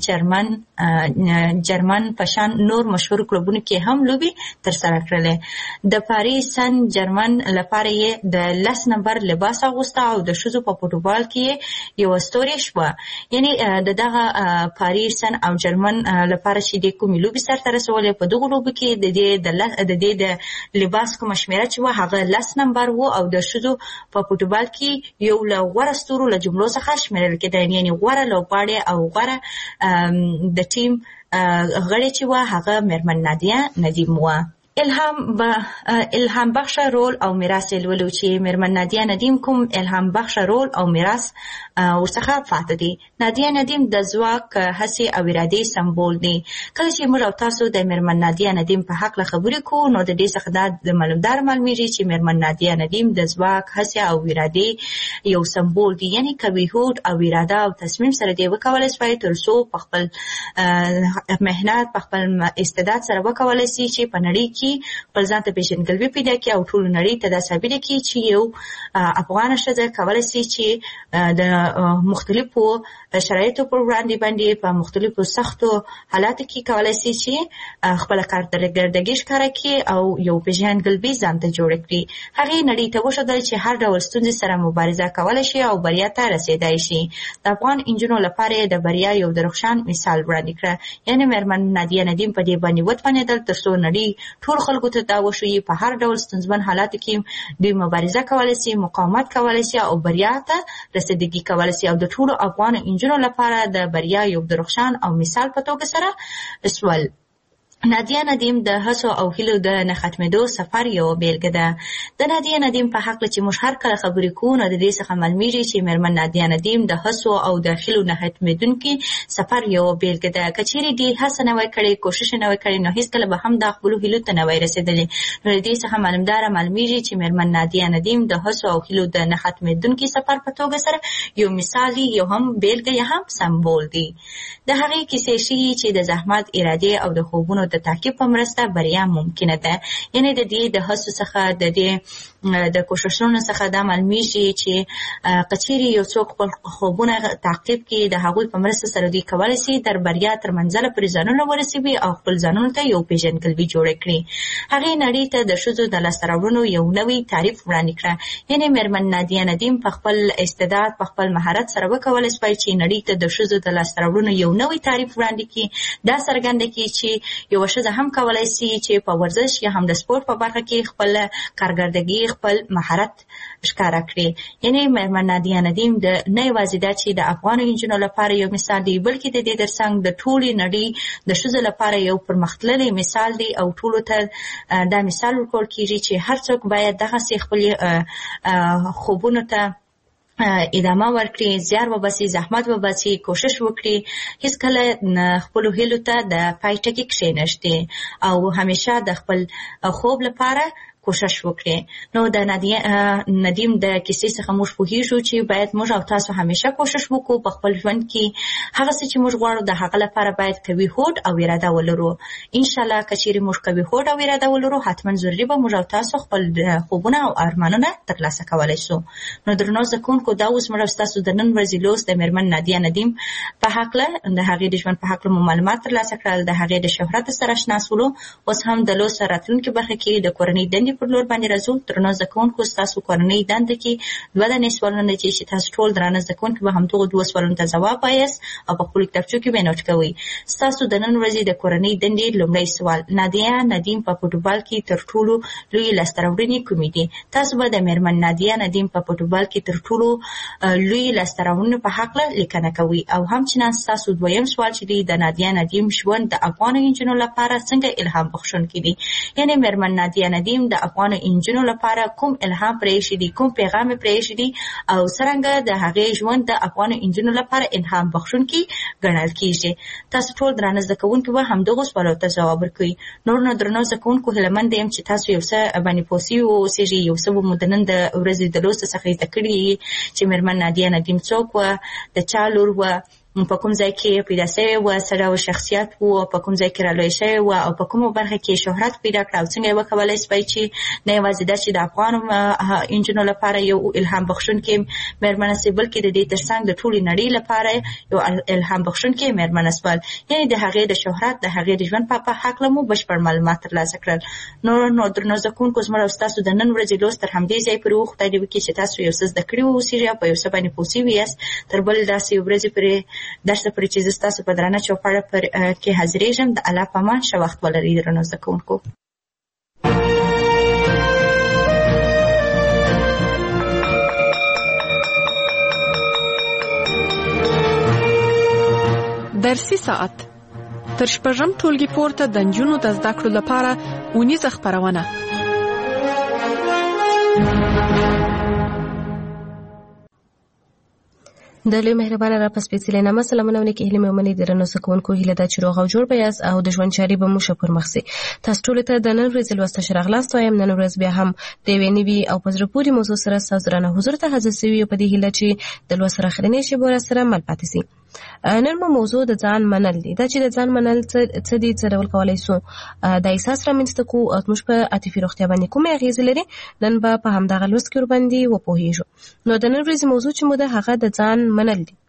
جرمن په شان نور مشهور کلوبونو کې هم لوبې ترسره کړلې. د پاریس سن جرمن لپاره یې د 10 نمبر لباس اغوسته او د ښځو په فوټبال کې یو ستوري شوه. یعنې د دغه پاریس سن او جرمن لپاره چې د کومې لوبې سرته رسولې، په دغو لوبو کې د دې د لباس کومه شمېره چې وه هغه 10 نمبر و او د ښځو په فوټبال کې یو له غوره ستورو له جملو څخه شمېرل کېده، یعنې غوره لوبغاړې او غوره د ټیم غړې چې وه هغه میرمن نادیه ندیم وه. الهام بخش رول او میراث لولو چې میرمن نادیه ندیم کوم الهام بخش رول او میراث ورڅخه پاتې دي. نادیه ندیم د ځواک، هڅې او ارادې سمبول دي. کله چې موږ او تاسو د میرمن نادیه ندیم په حق خبرې کوو، نو د دې څخه دا معلومیږي چې میرمن نادیه ندیم د ځواک، هڅې او ارادې یو سمبول دي. یعنې قوي هوډ او اراده او تصمیم سره دې وکولای شي تر څو په خپل مهنت، په خپل استعداد سره وکولای شي چې په نړۍ کې خپل ځان ته پیژندګلوي پیدا کړي او ټولو نړۍ ته دا ثابته کړي چې یو افغانه ښځه کولی شي چې د مختلفو شرایطو پر وړاندې په مختلفو سختو حالاتو کې کولی شي چې خپله کارکردګي ښکاره کړي او یو پیژندګلوي ځان ته جوړه کړي. هغې نړۍ ته وښودل چې هر ډول ستونزې سره مبارزه کولی شي او بریا ته رسېدای شي. د افغان انجونو لپاره د بریا یو درخشان مثال وړاندې کړه. یعنې میرمن نادیه ندیم په دې باندې وتوانېدل تر څو نړۍ ټول خلکو ته دا وښیي په هر ډول ستونزمن حالاتو کې دوی مبارزه کولی شي، مقاومت کولی شي او بریا ته رسیدګي کولی شي، او د ټولو افغان انجونو لپاره د بریا یو درخشان او مثال په توګه سره سول. نادیه ندیم د هڅو او هیلو د نه ختمېدو سفر یو بیلګه ده. د نادیه ندیم په حق چې موږ هر کله خبرې کوو، نو د دې څخه معلومیږي چې میرمن نادیه ندیم د هڅو او د هیلو نه ختمېدونکي سفر یو بیلګه ده. که چیرې دې هڅه نه وای کړې، کوشش نه وای کړې، نو هیڅکله به هم د خپلو هیلو ته نه وای رسېدلې. نو د دې څخه معلومیږي چې میرمن نادیه ندیم د هڅو او هیلو د نه ختمېدونکي سفر په توګه سره یو مثال دی، یو هم بیلګه، یا هم سمبول دی. د هغې کیسې ښیي چې د زحمت، ارادې او د خوبونو د تعقیب په مرسته بریا ممکنه ده. یعنې د دې د هڅو څخه، د دې د کوششونو څخه دا معلومیږي چې که چیرې یو څوک خپل خوبونه تعقیب کړي، د هغوی په مرسته سره دوی کولی شي تر بریا تر منزله پورې ځانونه ورسوي او خپل ځانونو ته یو پیژندګلوي جوړه کړي. هغې نړۍ ته د ښځو د لاسته راوړنو یو نوی تعریف وړاندې کړه. یعنې میرمن نادیه ندیم په خپل استعداد، په خپل مهارت سره وکولی شوی چې نړۍ ته د ښځو د لاسته راوړنو یو نوی تعریف وړاندې کړي. دا څرګنده کړي چې یوه ښځه هم کولی شي چې په ورزش یا هم د سپورت په برخه کې خپل کارکردګي، خپل مهارت ښکاره کړي. یعنې میرمن نادیه ندیم نه یوازې دا چې د افغانو نجونو لپاره یو مثال دی، بلکې د دې ترڅنګ د ټولې نړۍ د ښځو لپاره یو پرمختللی مثال دی، او ټولو ته دا مثال ورکول کېږي چې هر څوک باید دغسې خپلې خوبونو ته ادامه ورکړي، زیار وباسي، زحمت وباسي، کوشش وکړي، هیڅکله خپلو هیلو ته د پای ټکي کښېنږدي او همیشه د خپل خوب لپاره کوشش وکړي. نو د ندیم د کیسې څخه موږ پوهیږو چې باید موږ او تاسو همیشه کوشش وکړو په خپل ژوند کې هغه څه چې موږ غواړو د هغه لپاره باید قوي هوډ او اراده ولرو. ان شاء الله که چیرې موږ قوي هوډ او اراده ولرو حتما ضروري به موږ او تاسو خپل خوبونه او ارمانونه ترلاسه کولی شو. نو درنو زده کوونکو دا اوس موږ تاسو د نن ورځې لوست د میرمن نادیه ندیم په هکله د هغې د ژوند په هکله مو معلومات ترلاسه کړل، د هغې د شهرت سره اشنا شولو. اوس هم د لوست راتلونکي برخه کې د کورنۍ دندې پر لور باندې راځو. درنو زده کوونکو ستاسو کورنۍ دنده کې 2 دانې سوالونه دي چې تاسو ټول درانه زده کوونکي به همدغو 2 سوالونو ته ځواب وایاست او په خپلو کتابچو کې به نوټ کوئ. ستاسو د نن ورځې د کورنۍ دندې لومړی سوال: نادیه ندیم په فوټبال کې تر ټولو لوی لاسته راوړنې کومې دي؟ تاسو به د میرمن نادیه ندیم په فوټبال کې تر ټولو لوی لاسته راوړنو په هکله لیکنه کوئ. او همچنان ستاسو دویم سوال چې دی د نادیه ندیم ژوند د افغانو انجونو لپاره څنګه الهام بخښونکی دی؟ یعنې میرمن نادیه ندیم د افغانو انجونو لپاره کوم الهام پرېښی دی، کوم پیغام یې پرېښی دی او څرنګه د هغې ژوند د افغانو انجونو لپاره الهام بخښونکی ګڼل کېږي. تاسو ټول درانه زده کوونکي به همدغو سوالو ته ځواب ورکوئ. نو درنو زده کوونکو هیلهمنده یم چې تاسو یو څه باندې پوه سوي واوسېږئ، یو څه به مو د نن د ورځې د لوست څخه زده کړي چې میرمن نادیه ندیم څوک وه، د چا لور وه، په کوم ځای کې پیدا شوې وه، څه ډول شخصیت و، په کوم ځای کې رالویه شوې وه او په کومه برخه کې شهرت پیدا کړه او څنګه یې وکولی شوی چې نه یوازې دا چې د افغانو انجونو لپاره یو الهام بخښونکې میرمنه شي بلکې د دې تر څنګ د ټولې نړۍ لپاره یو الهام بخښونکې میرمنه شول. یعنې د هغې د شهرت د هغې د ژوند په هکله مو بشپړ معلومات ترلاسه کړل. نو درنو زده کوونکو زموږ او ستاسو د نن ورځې لوست تر همدې ځای پورې و. خدای دې وکړي چې تاسو یو څه زده کړي واوسېږئ او په یو څه باندې پوه سوي یاست. تر بل داسې ورځې پورې درس پرې چې زه ستاسو په درانه چوپړه پر کې حاضرېږم. د الله په امان، ښه وخت ولرئ درنو زده کوونکو. درسي ساعت تر شپږم ټولګي پورته د نجونو د زده کړو لپاره اونیزه خپرونه. د لوی مهربانه را په سپېڅلې نامه سلامونه او نیکې هیلې مې ومنئ. درنو زده کوونکو هیله ده چې روغ او جوړ به یاست او د ژوند چارې به مو ښه پر مخ ځي. تاسو ټولو ته د نن ورځې لوست ته ښه راغلاست وایم. نن ورځ بیا هم د یوې نوي او په زړه پورې موضوع سره ستاسو درانه حضور ته حاضر سوي یو په دې هیله چې د لوست سره اخرنۍ شېبې راسره مل پاتې سي. نن مو موضوع د ځان منل دی. دا چې د ځان منل څه دي، څه ډول کولی سو دا احساس رامنځته کړو او زموږ په عاطفي روغتیا باندې کومې اغېزې لري، نن به په همدغه لوست کې ورباندې وپوهېږو. نو د نن ورځې موضوع چې مو ده هغه د ځان منل دی.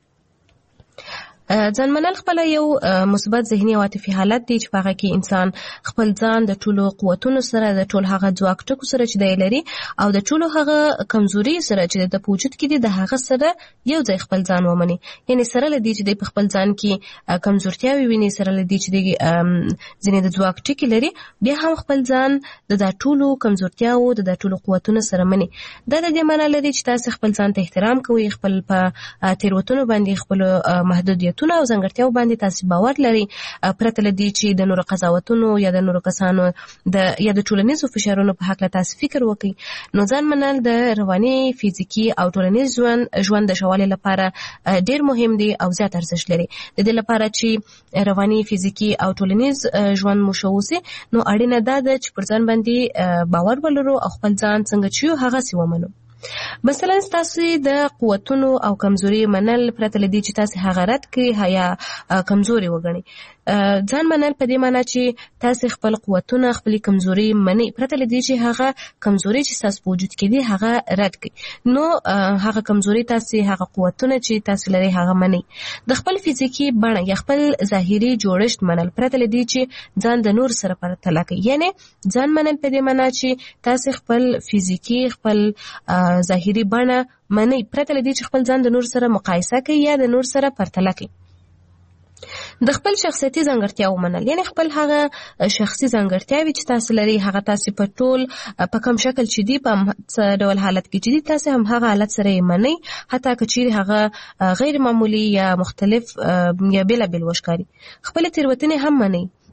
ځان منل خپله یو مثبت ذهني او عاطفي حالت دی چې په هغه کې انسان خپل ځان د ټولو قوتونو سره، د ټول هغه ځواک ټکو سره چې دی لري او د ټولو هغه کمزوري سره چې د په وجود کې دي د هغه سره یو ځای خپل ځان ومني. یعنې سره له دې چې دی په خپل ځان کې کمزورتیاوې ویني، سره له دې چې دی ځینې د ځواک ټکي لري، بیا هم خپل ځان د دا ټولو کمزورتیاو د دا ټولو قوتونو سره مني. دا د دې معنا لري چې تاسو خپل ځان ته احترام کوئ، خپل په تېروتنو باندې، خپل محدودیت او ځانګړتیاو باندې تاسو باور لري، پرته له دې چې د نورو قضاوتونو یا د نورو کسانو یا د ټولنیزو فشارونو په هکله تاسو فکر وکړئ. نو ځان منل د رواني، فزیکي او ټولنیز ژوند د ښه والي لپاره ډېر مهم دی او زیات ارزښت لري. د دې لپاره چې رواني، فزیکي او ټولنیز ژوند مو ښه اوسي، نو اړینه دا ده چې پر ځان باندې باور ولرو او خپل ځان څنګه چې یو هغسې ومنو. مثلا تاسو د قوتونو او کمزوري منل پرته له دې چې تاسو هغه رد کړئ یا کمزوري وګڼئ. ځان منل په دې معنی چې تاسو خپل قوتونه، خپل کمزوري منئ، پرته له دې چې هغه کمزوري چې تاسو په وجود کې دي هغه رد کړئ. نو هغه کمزوري تاسو، هغه قوتونه چې تاسو لري هغه منئ. د خپل فزیکي بڼه یا خپل ظاهري جوړښت منل پرته له دې چې ځان د نور سره پرتله کړئ. یعنې ځان منل په دې معنی چې تاسو خپل فزیکي، خپل ظاهري بڼه منئ، پرته له دې چې خپل ځان د نور سره مقایسه کړئ یا د نور سره پرتله کړئ. د خپل شخصیتي ځانګړتیاو منل، یعنې خپل هغه شخصي ځانګړتیاوې چې تاسو لري هغه تاسو په ټول په کوم شکل چې دي، په څه ډول حالت کې چې دي، تاسو هم هغه حالت سره یې منئ، حتی که چیرې هغه غیر معمولي یا مختلف یا بېلابېل وښکاري. خپلې تېروتنې هم منئ،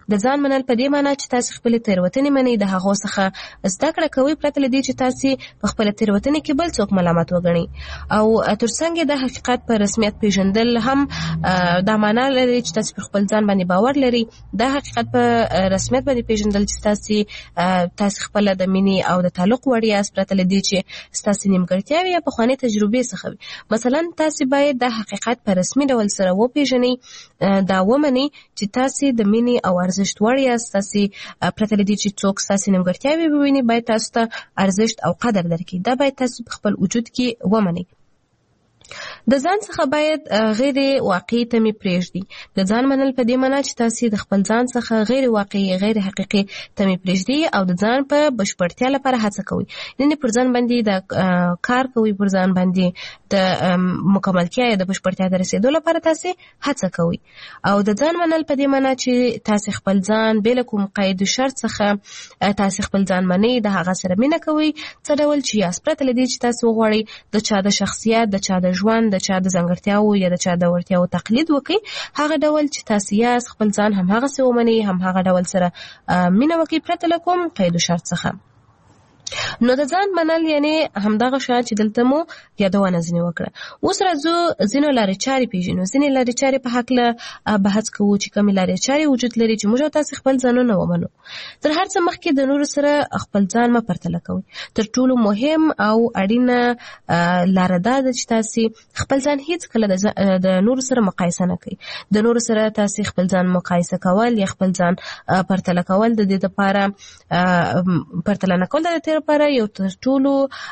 د ځان منل په دې معنی چې تاسو خپل تېروتنې منئ، د هغو څخه زده کړه کوئ پرته له دې چې تاسو په خپل تېروتنې کې بل څوک ملامت وګڼئ. او ترڅنګ د حقیقت په رسمیت پیژندل هم دا معنی لري چې تاسو په خپل ځان باندې باور لري. د حقیقت په رسمیت باندې پیژندل چې تاسو خپل د مینې او د تعلق وړ یاست پرته له دې چې تاسو نیمګړتیاوې یا پخوانۍ تجربې څخه وي. مثلا تاسو باید د حقیقت په رسمي ډول سره وپیژنئ، دا ومنئ چې تاسو د مینې او ارزښت وړ یاست. تاسو پرته له دې چې څوک تاسو نیمګړتیاوې وویني باید تاسو ته ارزښت او قدر درکړي. دا باید تاسو په خپل وجود کې ومنئ. د ځان څخه باید غیر واقعي تمې پرېږدي. د ځان منل په دې معنی چې تاسو د خپل ځان څخه غیر واقعي غیر حقیقي تمې پرېږدي او د ځان په بشپړتیا لپاره هڅه کوي. یعنې پر ځان باندې د کار کوي، پر ځان باندې د مکملتیا یا د بشپړتیا ته رسیدو لپاره تاسو هڅه کوي. او د ځان منل په دې معنی چې تاسو خپل ځان بل کوم قید شرط څخه تاسو خپل ځان منئ، د هغه سره مینه کوي څه ډول چې یاست پرته له دې چې تاسو وغواړئ د چا د شخصیت، د چا د ژوند، د چا د ځانګړتیاو یا د چا د وړتیاو تقلید وکړي. هغه ډول چې تاسو یاست خپل ځان هم هغه څه ومنئ، هم هغه ډول سره مینه وکړئ پرته له کوم قید شرط څخه. نو د ځان منل یعنی همدغه شان چې دلته مو یادونه ځنې وکړه. اوس راځو ځینو لارې چارې پیژنو. ځینې لارې چارې په هکله بحث کوو چې کومې لارې چارې وجود لري چې موږ او تاسو خپل ځانونه ومنو. تر هر څه مخکې د نورو سره خپل ځان مه پرتله کوئ. تر ټولو مهم او اړینه لاره دا ده چې تاسو خپل ځان هیڅ کله د نورو سره مقایسه نه کوئ. د نورو سره تاسو خپل ځان مقایسه کول یا خپل ځان پرتله کول د دې لپاره پرتله نه کول د دې لپاره یو تر ټولو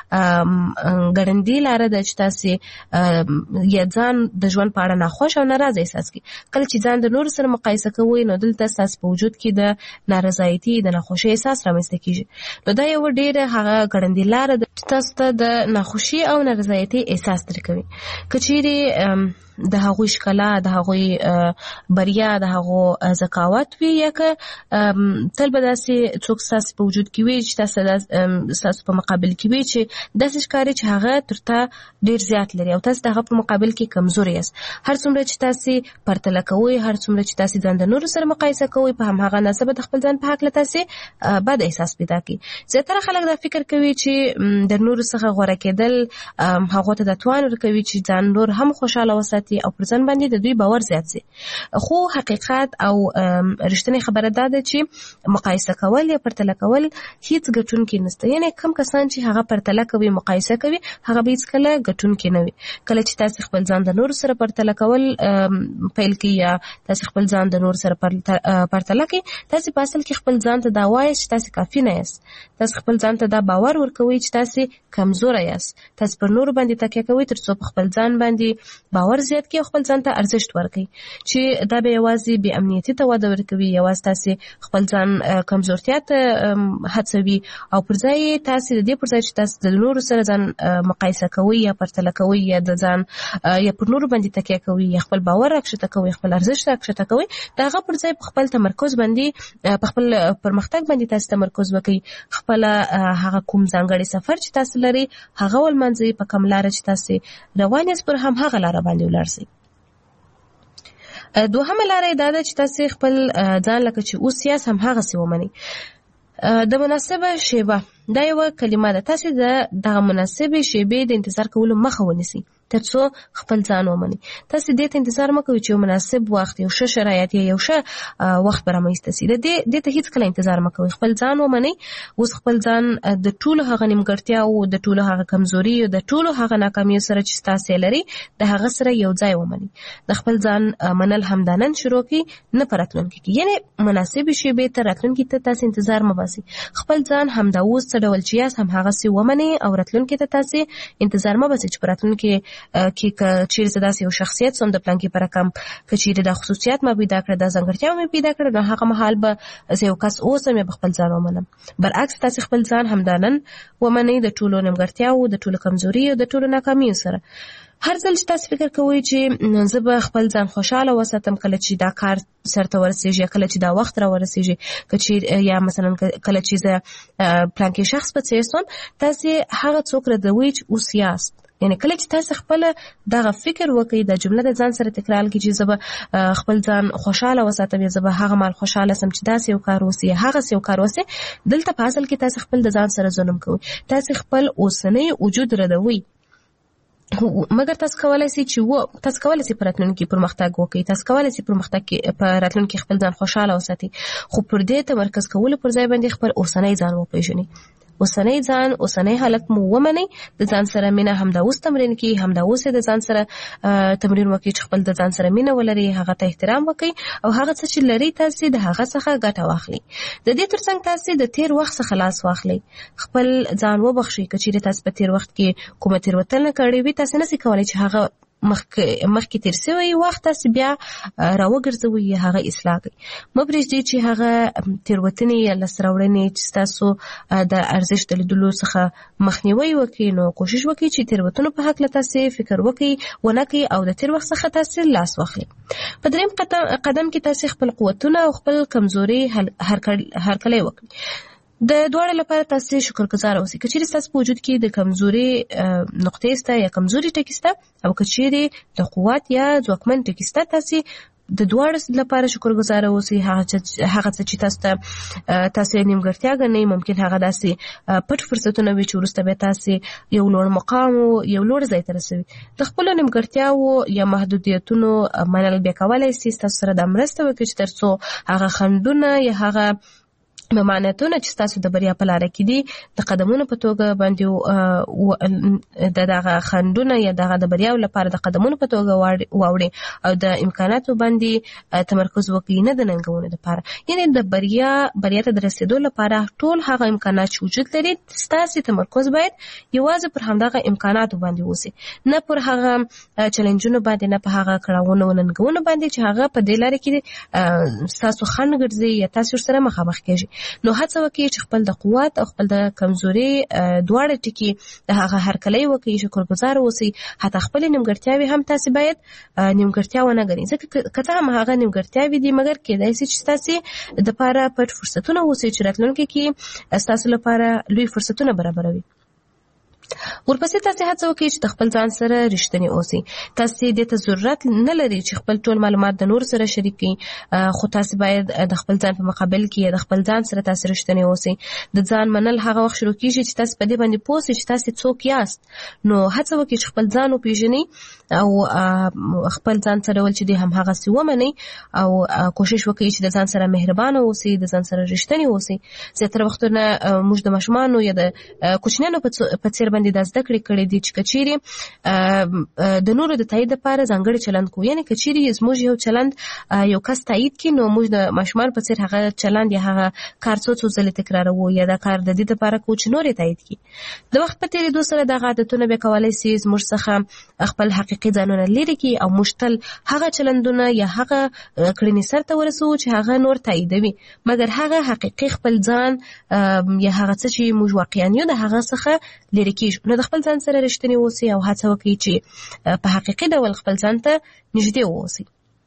ګړندۍ لاره ده چې تاسو یا ځان د ژوند په اړه ناخوښ او ناراضه احساس کړئ. کله چې ځان د نورو سره مقایسه کوئ نو دلته ستاسو په وجود کې د نارضایتي، د ناخوښۍ احساس رامنځته کیږي. نو دا یو ډېره هغه ګړندۍ لاره ده چې تاسو ته د ناخوښۍ او نارضایتي احساس درکوي. که چیرې د هغوی ښکلا، د هغوی بریا، د هغو ذکاوت وي یا که تل به داسې څوک ستاسو په وجود کې وي چې تاسو په مقابل کې وي چې داسې ښکاري چې هغه تر تا ډېر زیات لري او تاسو د هغه په مقابل کې کمزوري یاست. هر څومره چې تاسو پرتله کوئ، هر څومره چې تاسو ځان د نورو سره مقایسه کوئ، په هماغه نسبت د خپل ځان په هکله تاسو بد احساس پیدا کوي. زیاتره خلک دا فکر کوي چې د نورو څخه غوره کېدل هغو ته د توان ورکوي چې ځان نور هم خوشحاله وساتي او پر ځان باندې د دوی باور زیات شي. خو حقیقت او رښتینی خبره دا ده چې مقایسه کول یا پرتله کول هیڅ ګټونکی نشته. یعنی کم کسان چې هغه پرتله کوي، مقایسه کوي، هغه به هیڅ کله ګټونکی نه وي. کله چې تاسو خپل ځان د نورو سره پرتله کول پیل کړئ یا تاسو خپل ځان د نورو سره پرتله کړئ، تاسو په اصل کې خپل ځان ته دا وایي چې تاسو کافي نه یاست. تاسو خپل ځان ته دا باور ورکوي چې تاسو کمزوري یاست. تاسو پر نورو باندې تکیه کوئ تر څو په خپل ځان باندې باور زیات کړئ او خپل ځان ته ارزښت ورکړئ چې دا به یوازې بې امنیتي ته وده ورکوي، یوازې تاسو خپل ځان کمزورتیا ته هڅوي او پر ځای تاسو د دې پر ځای چې تاسو د نورو سره ځان مقایسه کوئ یا پرتله کوئ یا د ځان یا پر نورو باندې تکیه کوئ یا خپل باور راکښته کوئ، خپل ارزښت راکښته کوئ، د هغه پر ځای په خپل تمرکز باندې په خپل پرمختګ باندې تاسو تمرکز وکړئ. خپل هغه کوم ځانګړی سفر چې تاسو لري هغه ولمنځئ، په کوم لاره چې تاسو روان یاست پر هم هغه لاره باندې ولاړ شئ. دوهمه لاره دا ده چې تاسو خپل ځان لکه چې اوس یاست هم هغسې ومنئ. د مناسبه شیبه دا یو کلمه ده. تاسو د مناسبه شیبې د انتظار کولو مخه ونیسئ ترڅو خپل ځان ومنئ. تاسو دې ته انتظار مه کوئ چې یو مناسب وخت، یو ښه شرایط یا یو ښه وخت به رامنځته شي. دې ته هیڅ کله انتظار مه کوئ. خپل ځان ومنئ. اوس خپل ځان د ټولو هغه نیمګړتیاو، د ټولو هغه کمزوریو، د ټولو هغه ناکامیو سره چې تاسو لري د هغه سره یو ځای ومنئ. د خپل ځان منل همدا نن شروع کړئ، نه په راتلونکي کې. یعنې مناسبې شیبې ته راتلونکي ته تاسو انتظار مه باسئ. خپل ځان همدا اوس څه ډول چې یاست هم هغسې ومنئ او راتلونکي ته تاسو انتظار مه باسئ چې په راتلونکي کې که چیرې داسې یو شخصیت سم د پلانکي په رقم که چیرې دا خصوصیات ما پیدا کړه، دا ځانګړتیا مې پیدا کړه، نو هغه مهال به زه یو کس اوسم یا به خپل ځان ومنم. برعکس تاسو خپل ځان همدا نن ومنئ د ټولو نیمګړتیاو، د ټولو کمزوریو، د ټولو ناکامیو سره. هر ځل چې تاسو فکر کوئ چې زه به خپل ځان خوشاله وساتم کله چې دا کار سرته ورسیږي، کله چې دا وخت را ورسیږي، یا مثلا کله چې زه پلانکي شخص په څیر سوم، تاسو هغه څوک ردوئ چې اوس یاست. یعنی کله چې تاسو خپل دغه فکر وکړئ د جمله د ځان سره تکرار کړئ چې زه خپل ځان خوشاله وساتم یا زه هغه مال خوشاله سم چې داسې یو کار وسی هغه یو کار وسی دلته په اصل کې تاسو خپل د ځان سره ظلم کوئ تاسو خپل اوسنی وجود ردوي مګر تاسو کولای شئ چې تاسو کولای شئ پراتلونکي پرمختګ وکړئ تاسو کولای شئ پرمختګ په راتلونکي خپل ځان خوشاله وساتئ خو پر دې تمرکز کول پر ځای باندې خپل اوسنی ځان وپېژنئ اوسنی ځان اوسنی حالت مو ومنئ د ځان سره مینه همدا اوس تمرین کړئ همدا اوس د ځان سره تمرین وکړئ چې خپل د ځان سره مینه ولرئ هغه ته احترام وکړئ او هغه څه چې لري تاسو د هغه څخه ګټه واخلئ د دې ترڅنګ تاسو د تیر وخت څخه خلاص واخلئ خپل ځان وبخښئ کچې تاسو په تیر وخت کې کومه تیروتنه کړې وي تاسو نشئ کولای چې هغه مخکې تیر شوی وخت تاسو بیا راوګرځوي هغه اصلاح کوي مبرېږدي چې هغه تیروتنې یا لاسراوړنې چې تاسو د ارزښت لیدلو څخه مخنیوي وکړي نو کوشش وکړئ چې تیروتنو په حق له تاسو فکر وکړئ ونه کوي او د تیر وخت څخه تاسو لاس واخلئ په دریم قدم کې تاسو خپل قوتونه او خپل کمزوري هرکلی وکړئ د دوړ لپاره تاسو شکرګزار اوسئ کچېرې تاسو په وجود کې د کمزوري نقطې سته یا کمزوري ټکی سته او کچېرې د قوت یا ځواکمن ټکی سته تاسو د دوړ لپاره شکرګزار اوسئ هغه څه چې تاسو نیمګړتیا ګڼئ ممکن هغه داسې پټ فرصتونه وي چې وروسته به تاسو یو لوړ مقام او یو لوړ ځای ته رسوي د خپل نیمګړتیاو یا محدودیتونو منل بیا کولای شئ تاسو سره د مرسته وکړي چې ترڅو هغه خنډونه یا هغه ممانعتونه چې تاسو د بریا په لار کې دي د قدمونو په توګه باندې دغه خنډونه یا دغه د بریا لپاره د قدمونو په توګه واوړي او د امکاناتو باندې تمرکز وکړي نه د ننګونو لپاره یعنی د بریا ته د رسیدو لپاره ټول هغه امکانات چې وجود لري تاسو تمرکز باید یوازې پر همدغه امکاناتو باندې وسی نه پر هغه چیلنجونو باندې نه په هغه کړهونو ننګونو باندې چې هغه په دې لار کې تاسو خنډ ګرځي یا تاسو سره مخامخ کیږي نو هڅه وکړئ چې خپل د قوت او خپل د کمزوري دواړه ټکي د هغه هرکلی وکړئ شکرګزار اوسئ حتی خپل نیمګړتیاوې هم تاسو باید نیمګړتیا ونه ګڼئ ځکه که څه هم هغه نیمګړتیاوې دي مګر کېدای شي چې تاسو د لپاره پټ فرصتونه اوسئ چې راتلونکي کې تاسو لپاره لوی فرصتونه برابروي ورپسې تاسو هڅه وکړئ چې د خپل ځان سره رښتینی اوسئ تاسو دې ته ضرورت نه لري چې خپل ټول معلومات د نور سره شریک کړئ خو تاسو باید د خپل ځان په مقابل کې د خپل ځان سره تاسو رښتینی اوسئ د ځان منل هغه وخت شروع کیږي چې تاسو په دې باندې پوه شئ چې تاسو څوک یاست نو هڅه وکړئ چې خپل ځان وپېژنئ او خپل ځان سره ول چې هم هغه سی ومنئ او کوشش وکړئ چې د ځان سره مهربانه اوسئ د ځان سره رښتینی اوسئ زیاتره وختونه موږ د ماشومانو یا د کوچنیانو په څیر باندې د زده کړې دي چې کچېرې د نورو د تایید لپاره ځانګړی چلند کوو یعنی کچېرې زموږ یو چلند یو کس تایید کړي نو موږ د ماشومان په څیر هغه چلند یا هغه کار څو ځلې تکراروو یا دا کار د دې لپاره کوو چې نور تایید کړي د وخت په تېرېدو سره دغه عادتونه بیا کولی شي زموږ څخه خپل حقیقي ځانونه لرې کړي او موږ تل هغه چلندونه یا هغه کړنې سرته ورسوو چې هغه نور تاییدوي مګر هغه حقیقي خپل ځان یا هغه څه چې موږ واقعا یو د هغه څخه لرې کېږو نو د خپل ځان سره رښتینی اوسئ او هڅه وکړئ چې په حقیقي ډول خپل ځان ته نږدې واوسئ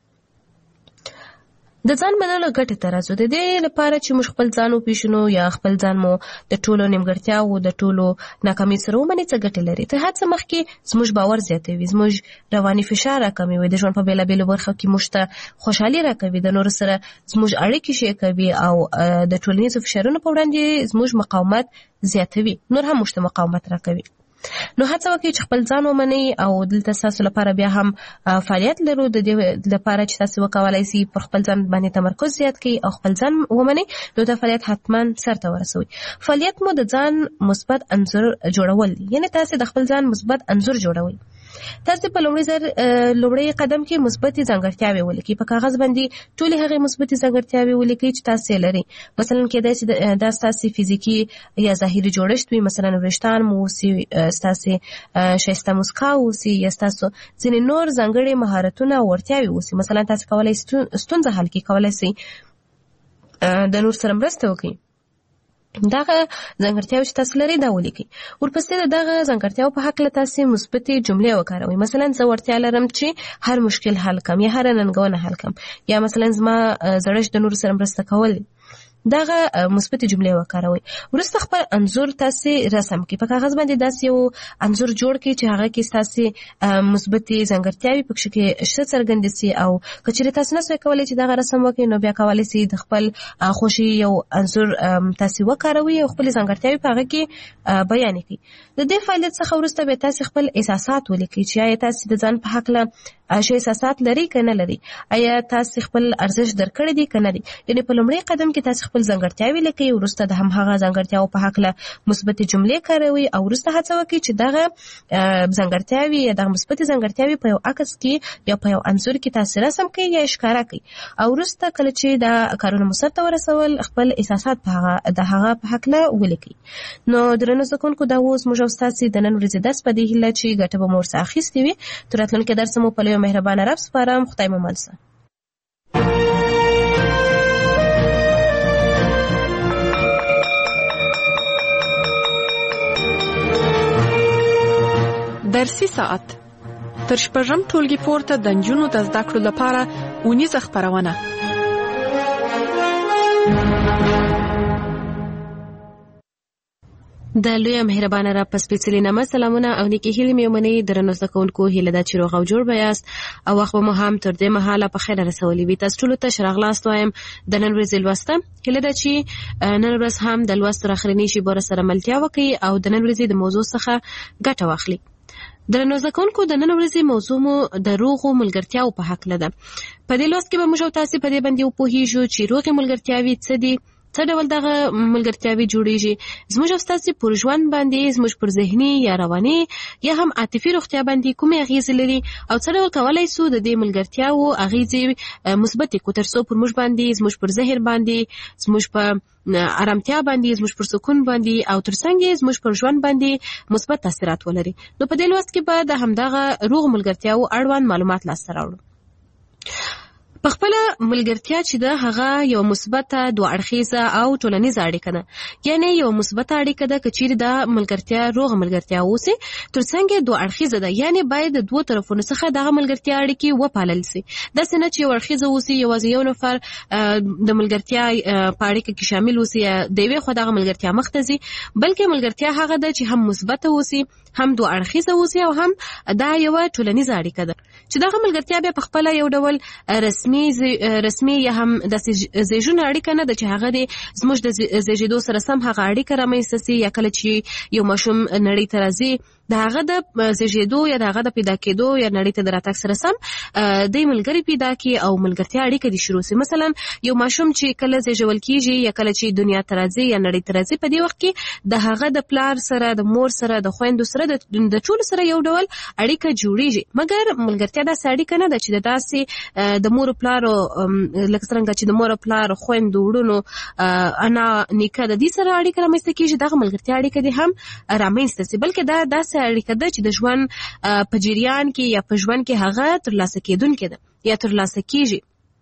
د ځان منلو ګټې ته راځو د دې لپاره چې موږ خپل ځان وپېژنو یا خپل ځان مو د ټولو نیمګړتیاوو د ټولو ناکامۍ سره ومني څه ګټې لري تر هر څه مخکې زموږ باور زیاتوي زموږ رواني فشار راکموي د ژوند په بېلابېلو برخو کې موږ ته خوشحالي راکوي د نورو سره زموږ اړیکې ښې کوي او د ټولنیزو فشارونو په وړاندې زموږ مقاومت زیاتوي نور هم موږ ته مقاومت راکوي نو هڅه وکړئ چې خپل ځان ومنئ او دلته تاسو لپاره بیا هم فعالیت لرو د دې لپاره چې تاسو وکولای شئ پر خپل ځان باندې تمرکز زیات کړئ او خپل ځان ومنئ نو دا فعالیت حتما سرته ورسوي فعالیت مو د ځان مثبت انځور جوړول یعنی تاسو د خپل ځان مثبت انځور جوړوي تاسو په لومړی قدم کې مثبت ځانګړتیاوې ولیکئ په کاغذ باندې ټولې هغه مثبت ځانګړتیاوې ولیکئ چې تاسو لري مثلا کېدای شي دا تاسو فزیکی یا ظاهري جوړښت وي مثلا وریښتان مو وسی تاسو ښایسته مسکا وسی یا تاسو ځینې نور ځانګړي مهارتونه او وړتیاوې وسی مثلا تاسو کولای ستونزه حل کړئ کولای شئ د نور سره مرسته وکړئ دغه ځانګړتیاوې چې تاسو لرئ دا ولیکئ ورپسې د دغه ځانګړتیاوو په هکله تاسو مثبتې جملې وکاروئ مثلا زه وړتیا لرم چې هر مشکل حل کړم یا هر ننګونه حل کړم یا مثلا زما زړښت د نورو سره مرسته کول دغه مثبت جملې وکاروئ. وروسته خپل انځور تاسو رسم کړئ. په کاغذ باندې داسې یو انځور جوړ کړئ چې هغه کې تاسو مثبت ځانګړتیاوې پکې کې ښه څرګندې سي، او کچېرې تاسو نسئ کولی چې دغه رسم وکړئ نو بیا کولی سي د خپل خوښي یو انځور تاسو وکاروئ او خپل ځانګړتیاوې په هغه کې بیان کړئ. د دې فعالیت څخه وروسته به تاسو خپل احساسات ولیکئ چې آیا تاسو د ځان په هکله څه احساسات لري که نه لري، آیا تاسو خپل ارزښت درکړی دی که نه دی. یعنې په لومړي قدم کې تاسو خپل ځانګړتیاوې لیکئ، وروسته د همهغه ځانګړتیاوو په هکله مثبت جملې کاروئ، او وروسته هڅه وکړئ چې دغه ځانګړتیاوې یا دغه مثبت ځانګړتیاوې په یو عکس کې یا په یو انځور کې تاسو رسم کړئ یا ښکاره کړئ. او وروسته کله چې دا کارونه مو سرته ورسول خپل احساسات د هغه په هکله ولیکئ. نو درنو زده کوونکو، دا اوس موږ او ستاسو د نن ورځې درس په دې هیله چې ګټه به مو ورڅخه اخیستې وي. تر راتلونکي درس مو په لوی مهربانه رب سپارم. خدای مو مل شه. درسي ساعت تر شپږم ټولګي پورته د نجونو د زده کړو لپاره اونیزه خپرونه. د لوی مهربانه را په سپېڅلي نامه سلامونه او نیکې هیلې مې ومنئ. درنو زده کوونکو، هیله ده چې روغ او جوړ به یاست او وخت به مو هم تر دې مهاله په خیر رسولی وي. تاسو ټولو ته ښه راغلاست وایم د نن ورځې لوسته. هیله ده چې نن ورځ هم د لوست تر اخرنۍ شېبو سره ملتیا وکړئ او د نن ورځې د موضوع څخه ګټه واخلئ. درنو زده کوونکو، د نن ورځې موضوع مو د روغو ملګرتیاو په هکله ده. په دې لوست کې به موږ او تاسو په دې باندې وپوهیږو چې روغې ملګرتیاوې څه دي، څه ډول دغه ملګرتیاوې جوړیږي، زموږ او ستاسو پر ژوند باندې، زموږ پر ذهني یا رواني یا هم عاطفي روغتیا باندې کومې اغیزې لري، او څه ډول کولی سو د دې ملګرتیاو اغیزې مثبتې کړو تر څو پر موږ باندې، زموږ پر ذهن باندې، زموږ په ارامتیا باندې، زموږ پر سکون باندې او ترڅنګ زموږ پر ژوند باندې مثبت تاثیرات ولري. نو په دې لوست کې به د همدغه روغ ملګرتیاو اړوند معلومات لاسته راوړو. په خپل ملګرتیا چې ده هغه یو مثبته دوه اړخیزه او ټولنیزه اړیکه ده. یعنی یو مثبته اړیکه ده که چیرې دا ملګرتیا روغه ملګرتیا اوسي، ترڅنګ دوه اړخیزه ده، یعنی باید د دوه طرفونو څخه دغه ملګرتیا اړیکې وپالل سي. داسې نه چې یو اړخیزه اوسي، یوازې یو نفر د ملګرتیا په اړیکه کې شامل اوسي یا د یوې خوا دغه ملګرتیا مخته ځي، بلکې ملګرتیا هغه ده چې هم مثبته اوسي، هم دوه اړخیزه اوسي او هم دا یوه ټولنیزه اړیکه ده چې دغه ملګرتیا بیا په خپله یو ډول رسمي یا هم داسې زیږون اړیکه نه ده چې هغه د زموږ د زیږېدو سره سم هغه اړیکه رامنځته سي، یا کله چې یو ماشوم نړۍ ته راځي د هغه د زیږېدو یا د هغه د پیدا کېدو یا نړۍ ته د راتګ سره سم د ملګري پیدا کړي او ملګرتیا اړیکه دې شروع سي. مثلا یو ماشوم چې کله زیږول کېږي یا کله چې دنیا ته راځي یا نړۍ ته راځي، په دې وخت کې د هغه د پلار سره، د مور سره، د خویندو سره، د ټولو سره یو ډول اړیکه جوړیږي. مګر ملګرتیا داسې اړیکه نه ده چې داسې د مور او پلار لکه څرنګه چې د مور او پلار، خویندو، وروڼو، انا، نیکه د دې سره اړیکه رامنځته کېږي. دغه ملګرتیا اړیکه دې هم رامنځته سي، بلکې دا داسې اړیکه ده چې د ژوند په جریان کې یا په ژوند کې هغه ترلاسه کېدونکې ده یا ترلاسه کېږي.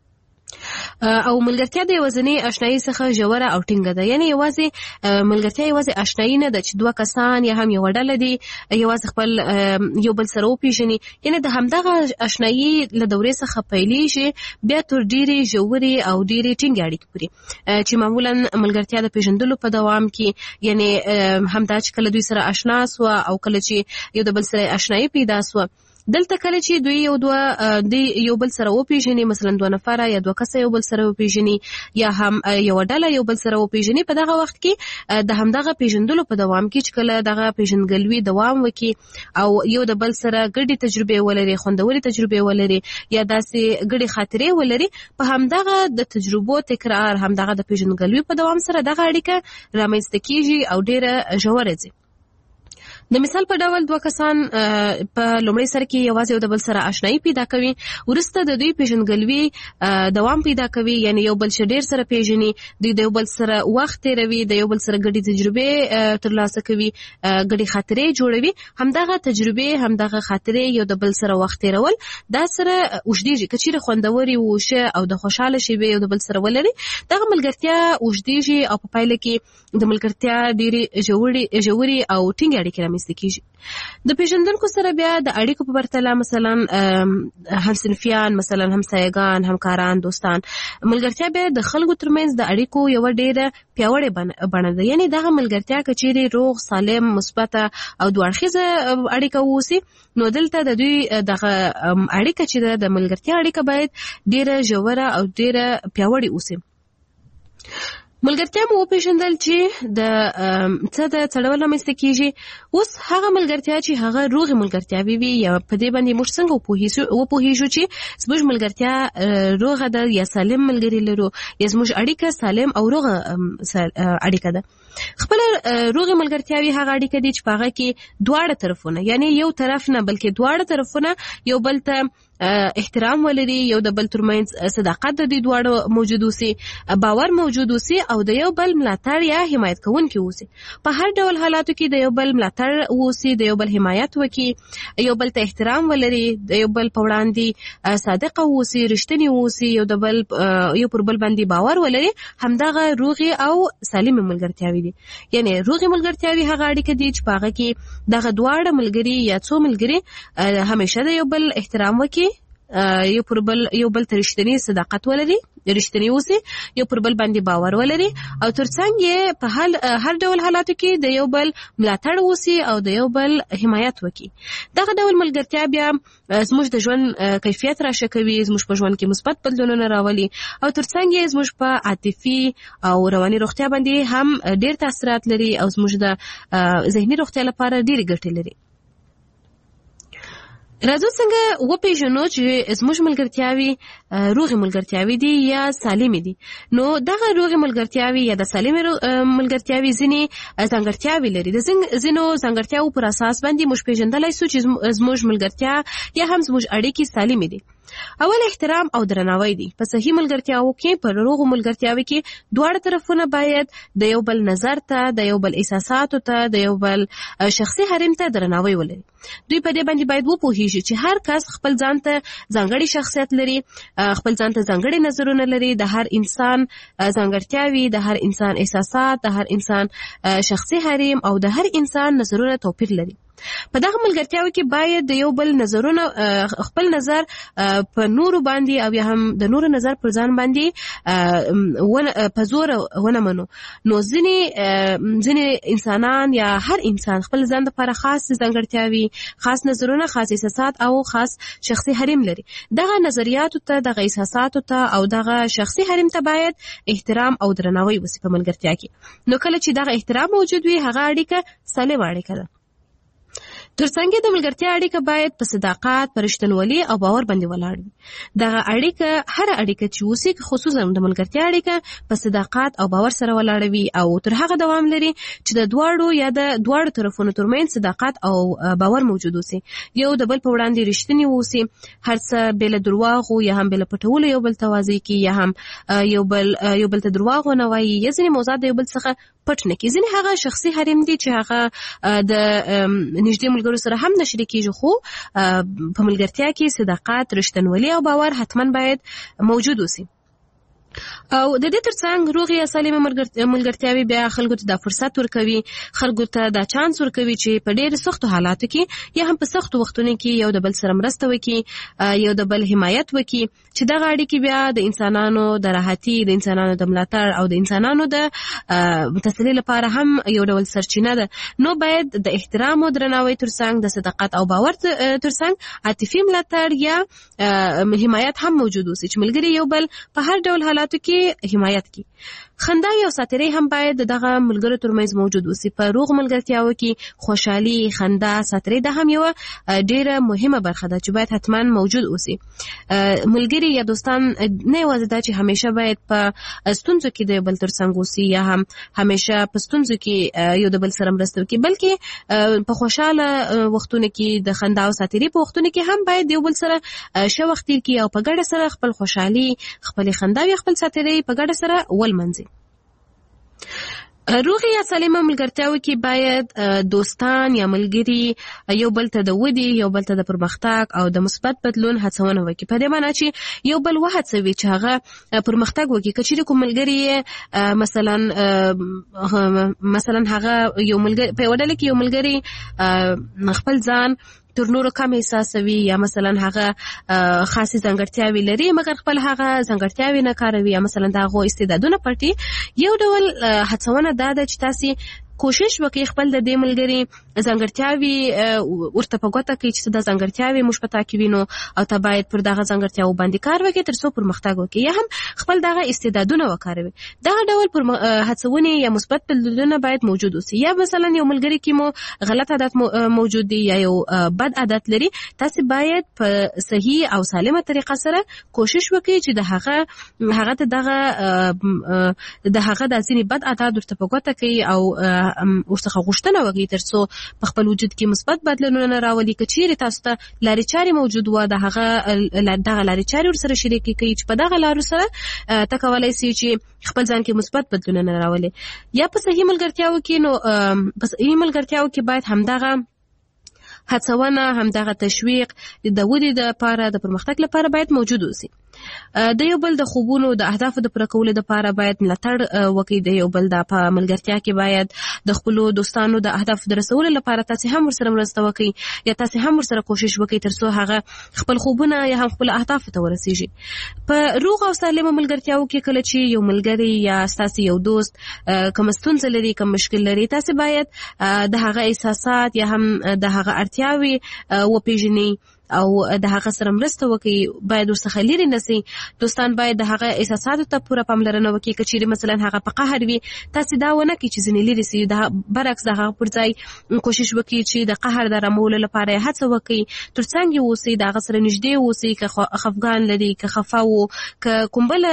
او ملګرتیا د یوازینۍ آشنایي څخه ژوره او ټینګه ده. یعنی یوازې ملګرتیا یوازې آشنایي نه ده چې دوه کسان یا هم یوه ډله دي یوازې خپل یو بل سره وپېژني. یعنی د همدغه آشنایي له دورې څخه پیلېږي بیا تر ډېرې ژورې او ډېرې ټینګې اړیکې پورې، چې معمولا ملګرتیا د پېژندلو په دوام کې، یعنی همدا چې کله دوی سره آشنا سوه او کله چې یو د بل سره آشنایي پیدا سوه، دلته کله چې دوی یو بل سره وپېژني، مثلا دوه نفره یا دوه کسه یو بل سره وپېژني یا هم یو ډله یو بل سره وپېژني، په دغه وخت کې د همدغه پېژندلو په دوام کې چې کله دغه پېژندګلوي دوام وکړي او یو د بل سره ګډې تجربې ولري، خوندورې تجربې ولري یا داسې ګډې خاطرې ولري، په همدغه د تجربو تکرار، همدغه د پېژندګلوي په دوام سره دغه اړیکه رامنځته کېږي او ډېره ژوره ځي. د مثال په ډول دوه کسان په لومړي سر کې یوازې یو د بل سره آشنایي پیدا کوي، وروسته د دوی پېژندګلوي دوام پیدا کوي، یعنی یو بل ډېر سره پېژني، دوی د یو بل سره وخت تېروي، د یو بل سره ګډې تجربې ترلاسه کوي، ګډې خاطرې جوړوي. همدغه تجربې، همدغه خاطرې، یو د بل سره وخت تېرول دا سره اوږدېږي. که چیرې خوندورې وشه او د خوشحاله شېبې یو د بل سره ولري، دغه ملګرتیا اوږدېږي او په پایله کې د ملګرتیا ډېرې ژورې او ټینګې اړیکې رامنځته کیږي. د پیژندونکو سره بیا د اړیکو په پرتله مثلا همصنفیان، مثلا همسایگان، همکاران، دوستان، ملګرتیا بیا د خلکو ترمنځ د اړیکو یو ډیره پیاوړې بڼه ده. یعنی دغه ملګرتیا کچېرې روغ، سالم، مثبته او دوه اړخیزه اړیکه ووسي، نو دلته د دوی دغه اړیکه چې د ملګرتیا اړیکه باید ډیره ژوره او ډیره پیاوړې اوسي. ملګرتیا مو وپېژندل چې د څه د څړول رامنځته کیږي. اوس هغه ملګرتیا چې هغه روغې ملګرتیاوې وي، یا په دې باندې موږ څنګه وپوهیږو چې زموږ ملګرتیا روغه ده یا سالم ملګري لرو، یا زموږ اړیکه سالم او روغه اړیکه ده. خپل روغې ملګرتیاوې هغه اړیکه دي چې په هغه کې دواړه طرفونه، یعنی یو طرف نه بلکې دواړه طرفونه یو بل ته احترام ولري، یو د بل ترمنځ صداقت د دې دواړو موجود اوسي، باور موجود اوسي، او د یو بل ملاتړ یا حمایت کوونکي اوسي. په هر ډول حالاتو کې د یو بل ملاتړ اوسي، د یو بل حمایت وکړي، یو بل ته احترام ولري، د یو بل په وړاندې صادق اوسي، رښتینی اوسي، یو د بل یو پر بل باندې باور ولري. همدغه روغې او سالمې ملګرتیاوې دي. یعنی روغې ملګرتیاوې هغه اړیکه دي چې په هغه کې دغه دواړه ملګري یا څو ملګري همیشه د یو بل احترام وکړي، یو پر بل ته رښتینی صداقت ولري، رښتینی اوسي، یو پر بل باندې باور ولري، او ترڅنګ یې په هر ډول حالاتو کې د یو بل ملاتړ اوسي او د یو بل حمایت وکړي. دغه ډول ملګرتیا بیا زموږ د ژوند کیفیت راښه کوي، زموږ په ژوند کې مثبت بدلونونه راولي، او ترڅنګ یې زموږ په عاطفي او رواني روغتیا باندې هم ډېر تاثیرات لري، او زموږ د ذهني روغتیا لپاره ډېرې ګټې لري. راځو څنګه وپېژنو چې زموږ ملګرتیاوې روغې ملګرتیاوې دي یا سالمې دي. نو دغه روغې ملګرتیاوې یا د سالمې ملګرتیاوې ځینې ځانګړتیاوې لري. د ځینو ځانګړتیاوو پر اساس باندې موږ پېژندلی سو چې زموږ ملګرتیا یا هم زموږ اړیکې سالمې دي. اول احترام او درناوی دي. په صحیح ملګرتیاوو کې، په روغو ملګرتیاوو کې دواړه طرفونه باید د یو بل نظر ته، د یو بل احساساتو ته، د یو بل شخصي حریم ته درناوی ولري. دوی په دې باندې باید وپوهیږي چې هر کس خپل ځان ته ځانګړی شخصیت لري، خپل ځان ته ځانګړي نظرونه لري، د هر انسان ځانګړتیاوې، د هر انسان احساسات، د هر انسان شخصي حریم او د هر انسان نظرونه توپیر لري. په دغه ملګرتیاو کې باید د یو بل نظرونه، خپل نظر په نورو باندې او یا هم د نورو نظر پر ځان باندې په زور ونه منو. نو ځینې انسانان یا هر انسان خپل ځان لپاره خاص ځانګړتیاوې، خاص نظرونه، خاص احساسات او خاص شخصي حریم لري. دغه نظریاتو ته، دغه احساساتو ته او دغه شخصي حریم ته باید احترام او درناوی وسي په ملګرتیا کې. نو کله چې دغه احترام موجود وي، هغه اړیکه سالمه اړیکه ده. ترڅنګ د ملګرتیا اړیکه باید په صداقت، په رښتینولي او باور باندې ولاړ وي. دغه اړیکه، هر اړیکه چې وسی، خصوصا د ملګرتیا اړیکه په صداقت او باور سره ولاړ وي او تر هغه دوام لري چې د دواړو طرفونو ترمنځ صداقت او باور موجود وي. یو د بل په وړاندې رښتینی وسی، هر څه بل دروغ یا هم بل پټول یو بل توازی کی، یا هم یو بل ته دروغ نه وایي، یا ځینې موضوعات د یو بل څخه پټ نه کی. ځینې هغه شخصي حریم دي چې هغه د نږدې ملګرو سره هم نشری کیږي، خو په ملګرتیا کې صداقت، رښتینولي او باور حتما باید موجود وي. او د دې ترڅنګ روغې یا سالمه ملګرتیاوې بیا خلکو ته د فرصت ورکوي، خلکو ته د چانس ورکوي چې په ډېر سختو حالاتو کې یا هم په سختو وختونو کې یو د بل سره مرسته وکړي، یو د بل حمایت وکړي، چې دغه اړیکې بیا د انسانانو د راحتي، د انسانانو د ملاتړ او د انسانانو د تسلي لپاره هم یو ډول سرچینه ده. نو باید د احترام او درناوي ترڅنګ د صداقت او باور ترڅنګ عاطفي ملاتړ یا حمایت هم موجود وي چې ملګري یو بل په هر ډول حالاتو کې حمایت کی. خندا او ساتیري هم باید دغه ملګرو ترمنځ موجود وي. په روغ ملګرتیاو کې خوشحالي، خندا، ساتیري د هم یو ډیره مهمه برخه ده چې باید حتما موجود اوسي. ملګری یا دوستان نه یوازې دا چې همیشه باید په ستونزو کې د بل ترڅنګ اوسي یا هم همیشه په ستونزو کې یو د بل سره مرسته وکړي، بلکې په خوشاله وختونو کې د خندا او ساتیري په وختونو کې هم باید یو بل سره ښه وخت تیر کړي او په ګډه سره خپل خوشحالي، خپل خندا او خپل ساتیري په ګډه سره ولمنځي. روغې یا سالمه ملګرتیاوو کې باید دوستان یا ملګري یو بل ته د ودې یو بل ته د پرمختګ او د مثبت بدلون هڅونه وکړي. په دې معنی چې یو بل وهڅوي چې هغه پرمختګ وکړي. که چیرې کوم ملګري مثلا هغه یو ملګری په وډل کې یو ملګری خپل ځان تر نورو کم احساسوي یا مثلا هغه خاصه ځانګړتیاوي لري مګر خپل هغه ځانګړتیاوي نه کاروي یا مثلا دا غو استعدادونه پټي، یو ډول هڅونه ده چې تاسو کوشش وکړئ خپل د دې ملګری ځانګړتیاوي ورته په ګوته کې چې د ځانګړتیاوي مشپتا کې وینو او ته باید پر دغه ځانګړتیاو باندې کار وکړي تر څو پرمختګ وکړي یا هم خپل دغه استعدادونه وکاروي. دغه ډول هڅونې یا مثبت بدلونونه باید موجود اوسي. یا مثلا یو ملګری کې مو غلط عادت موجود دي یا یو بد عادت لري، تاسو باید په صحیح او سالمه طریقه سره کوشش وکړئ چې هغه د ځینې بد عادت ورته په ګوته کوي او ورڅخه غوښتنه وکړي تر څو په خپل وجود کې مثبت بدلونونه راولي. که چیرې تاسو ته لارې چارې موجود و دغه لارې چارې ورسره شریکې کړئ چې په دغه لارو سره ته کولی سئ چې خپل ځان کې مثبت بدلونونه راولي. یا په صحیح ملګرتیاو کې باید همدغه هڅونه همدغه تشویق د ودې لپاره د پرمختګ لپاره باید موجود اوسي. د یو بل د خوبونو د اهدافو د پوره کولو لپاره باید ملاتړ وکړي. د یو بل د ملګرتیا کې باید د خپل دوستانو د اهدافو د رسولو لپاره تاسو هم ورسره مرسته وکړئ یا تاسو هم ورسره کوشش وکړئ تر څو هغه خپل خوبونه یا هم خپل اهداف ته ورسیږي. په روغ او سالمه ملګرتیاو کې کله چې یو ملګری یا تاسو یو دوست کوم ستونزه لري کوم مشکل لري، تاسو باید د هغه احساسات یا هم د هغه اړتیاوي وپیژنئ او د هغه سره مرسته وکړي. باید ورڅخه لرې نشئ. دوستان باید د هغه احساساتو ته پوره پاملرنه وکړي. که چیرې مثلا هغه په قهر وي، تاسو دا ونه کړئ چې ځینې لرې سي. د برعکس د هغه پر ځای کوشش وکړي چې د قهر د رامولو لپاره هڅه وکړي تر څنګ یې اوسئ، د هغه سره نږدې اوسئ. که خفګان لري، که خفه وو، که کوم بل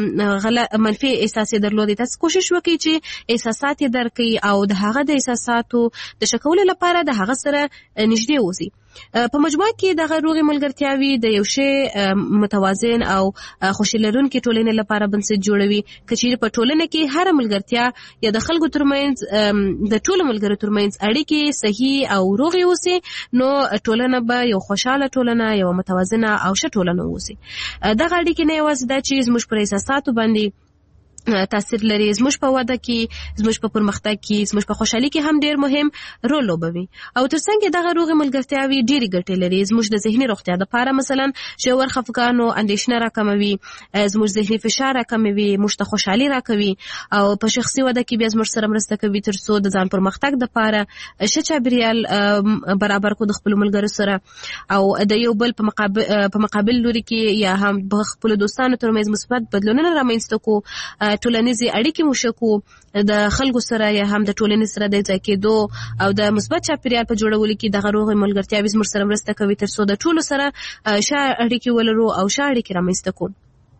منفي احساس درلودي، تاسو کوشش وکړئ چې احساسات یې درکړئ او د هغه د احساساتو د شکولو لپاره د هغه سره نږدې اوسئ. په مجموع کې دغه روغې ملګرتیاوي د یو شی متوازن او خوشي لرونکي ټولنې لپاره بنسټ جوړوي. که چیرې په ټولنه کې هر ملګرتیا یا د خلکو ترمنځ د ټولو ملګرو ترمنځ اړیکې صحیح او روغې اوسي، نو ټولنه به یو خوشاله ټولنه، یو متوازنه او ښه ټولنه اوسي. دغه اړیکې نه یوازې دا چې زموږ پر احساساتو باندې تاثیر لري، زموږ په وده کې، زموږ په پرمختګ کې، زموږ په خوشحالي کې هم ډیر مهم رول لوبوي. او ترڅنګ دغه روغې ملګرتیاوي ډېرې ګټې لري. زموږ د ذهني روغتیا لپاره مثلا ژور خفګان او اندېښنه راکموي، زموږ ذهني فشار راکموي، موږ ته خوشحالي راکوي او په شخصي وده کې بیا زموږ سره مرسته کوي تر څو د ځان پرمختګ لپاره ښه چاپیریال برابر کړو د خپل ملګرو سره او د یو بل په مقابل لوري کې یا هم په خپل دوستانو ترمنځ مثبت بدلونونه رامنځته کوو. ټولنیزې اړیکې مو شکو د خلکو سره یا هم د ټولنې سره د ځای کېدو او د مثبت چاپیریال په جوړولو کې دغه روغې ملګرتیاوې زموږ سره مرسته کوي تر څو د ټولو سره ښه اړیکې ولرو او ښه اړیکې رامنځته کړو.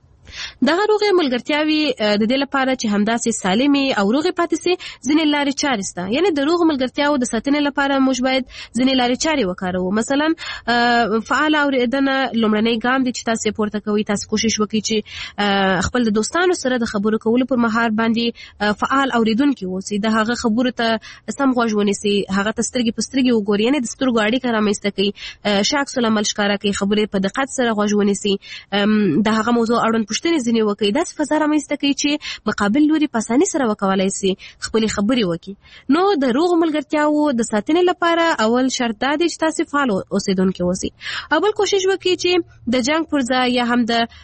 دغه روغې ملګرتیاوي د دې لپاره چې همداسې سالمې او روغې پاتې سي ځینې لارې چارې شته. یعنې د روغو ملګرتیاو د ساتنې لپاره موږ باید ځینې لارې چارې وکاروو. مثلا فعال اورېدنه لومړنی ګام دی چې تاسو پورته کوئ. تاسو کوشش وکړئ چې خپل د دوستانو سره د خبرو کولو پر مهال باندې فعال اورېدونکي اوسئ. د هغه خبرو ته سم غوږ ونیسئ، هغه ته سترګې په سترګې وګورئ، یعنې د سترګو اړیکه رامنځته کړئ، ښه عکس العمل ښکاره کړئ، خبرې په دقت سره غوږ ونیسئ، د هغه موضوع اړوند پوښتنې ځینې وکړئ. داسې فضا رامنځته کوي چې مقابل لوري په اسانۍ سره وکولای شي خپلې خبرې وکړي. نو د روغو ملګرتیاو د ساتنې لپاره اول شرط دا دی چې تاسو فعال اوسیدونکي اوسئ. اول کوشش وکړئ چې د جنگ پر ځای یا هم د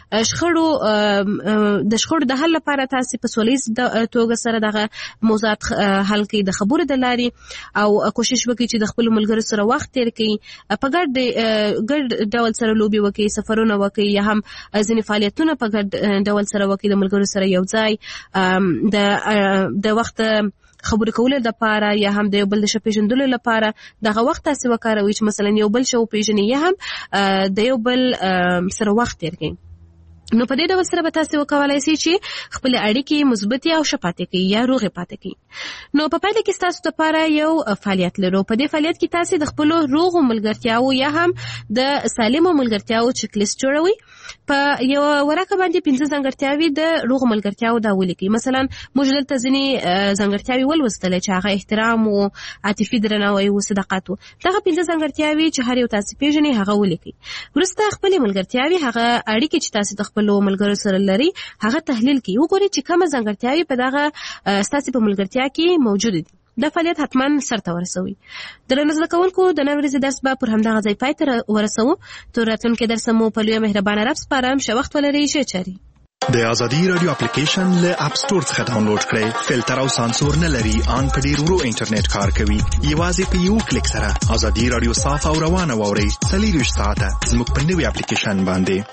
شخړو د حل لپاره تاسو په سولیز توګه سره دغه موضوعات حل کړئ د خبرو د لارې او کوشش وکړئ چې د خپل ملګرو سره وخت تیر کړئ، په ګډ ډول سره لوبي وکړئ، سفرونه وکړئ یا هم ځینې فعالیتونه په ګډ ډول سره وکړئ د ملګرو سره یو ځای د وخت خبرې کولو لپاره یا هم د یو بل د ښه پېژندلو لپاره دغه وخت تاسو وکاروئ چې مثلا یو بل ښه وپېژنئ یا هم د یو بل سره وخت تیر کړئ. نو په دې ډول سره به تاسو وکولای شئ چې خپل اړیکې مثبت او شفافه کړئ یا روغې پاتې کړئ. نو په پایله کې تاسو لپاره یو فعالیت لرو. په دې فعالیت کې تاسو د خپل روغو ملګرتیاو یا هم د سالمو ملګرتیاو چک لیست جوړوي. په یو ورقه باندې 15 ځانګړتیاوې د روغو ملګرتیاو دا ولیکئ. مثلا موږ دلته ځینې ځانګړتیاوې ولوستلې چې هغه احترام او عاطفي درناوی او صداقت وو. دغه 15 ځانګړتیاوې چې هر یو تاسو پیژنئ هغه ولیکئ. وروسته خپل ملګرتیاوې هغه اړیکې چې تاسو د خپل ملګرو سره لري هغه تحلیل کړئ. وګورئ چې کومه ځانګړتیاوې په دغه ستاسو په ملګرتیا کې موجوده دي. دا فعالیت حتما سرته ورسوي. درنو زده کوونکو د نن ورځې درس به پر همدغه ځای پای ته ورسوو. تر راتلونکي درس مو په لوی مهربانه رب سپارم. ښه وخت ولرئ. ښه چاري. د ازادي رادیو اپلیکیشن له اپ سٹور څخه ډاونلوډ کړئ. فلټر او سانسور نه لري. ان په ډیر ورو انټرنیټ کار کوي. یوازې په یو کلیک سره ازادي رادیو صاف او روانه واورئ. 24 ساعته زموږ په نوي اپلیکیشن باندې.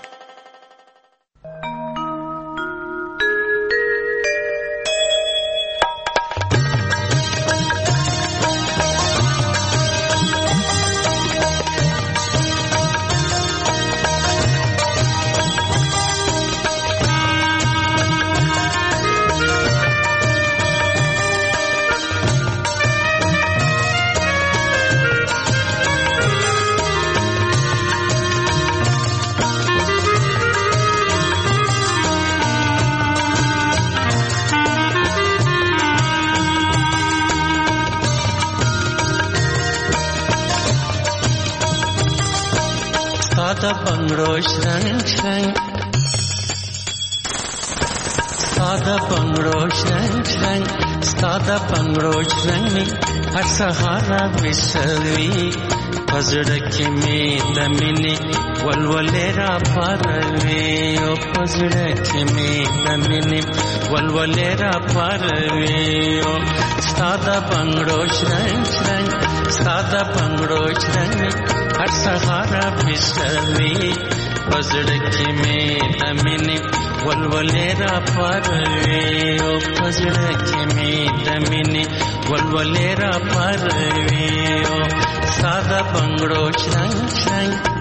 Sada bangro shrang shrang, sada bangro shrang shrang, sada bangro shrang mi har sahara visarvi, pazrak mein damine walwalera parve, o pazrak mein damine walwalera parve, o sada bangro shrang shrang, sada bangro shrang mi har sahara visarvi, pazrak mein damine walwalera parve, o pazrak mein damine walwalera parve, o sada bangro shrang shrang.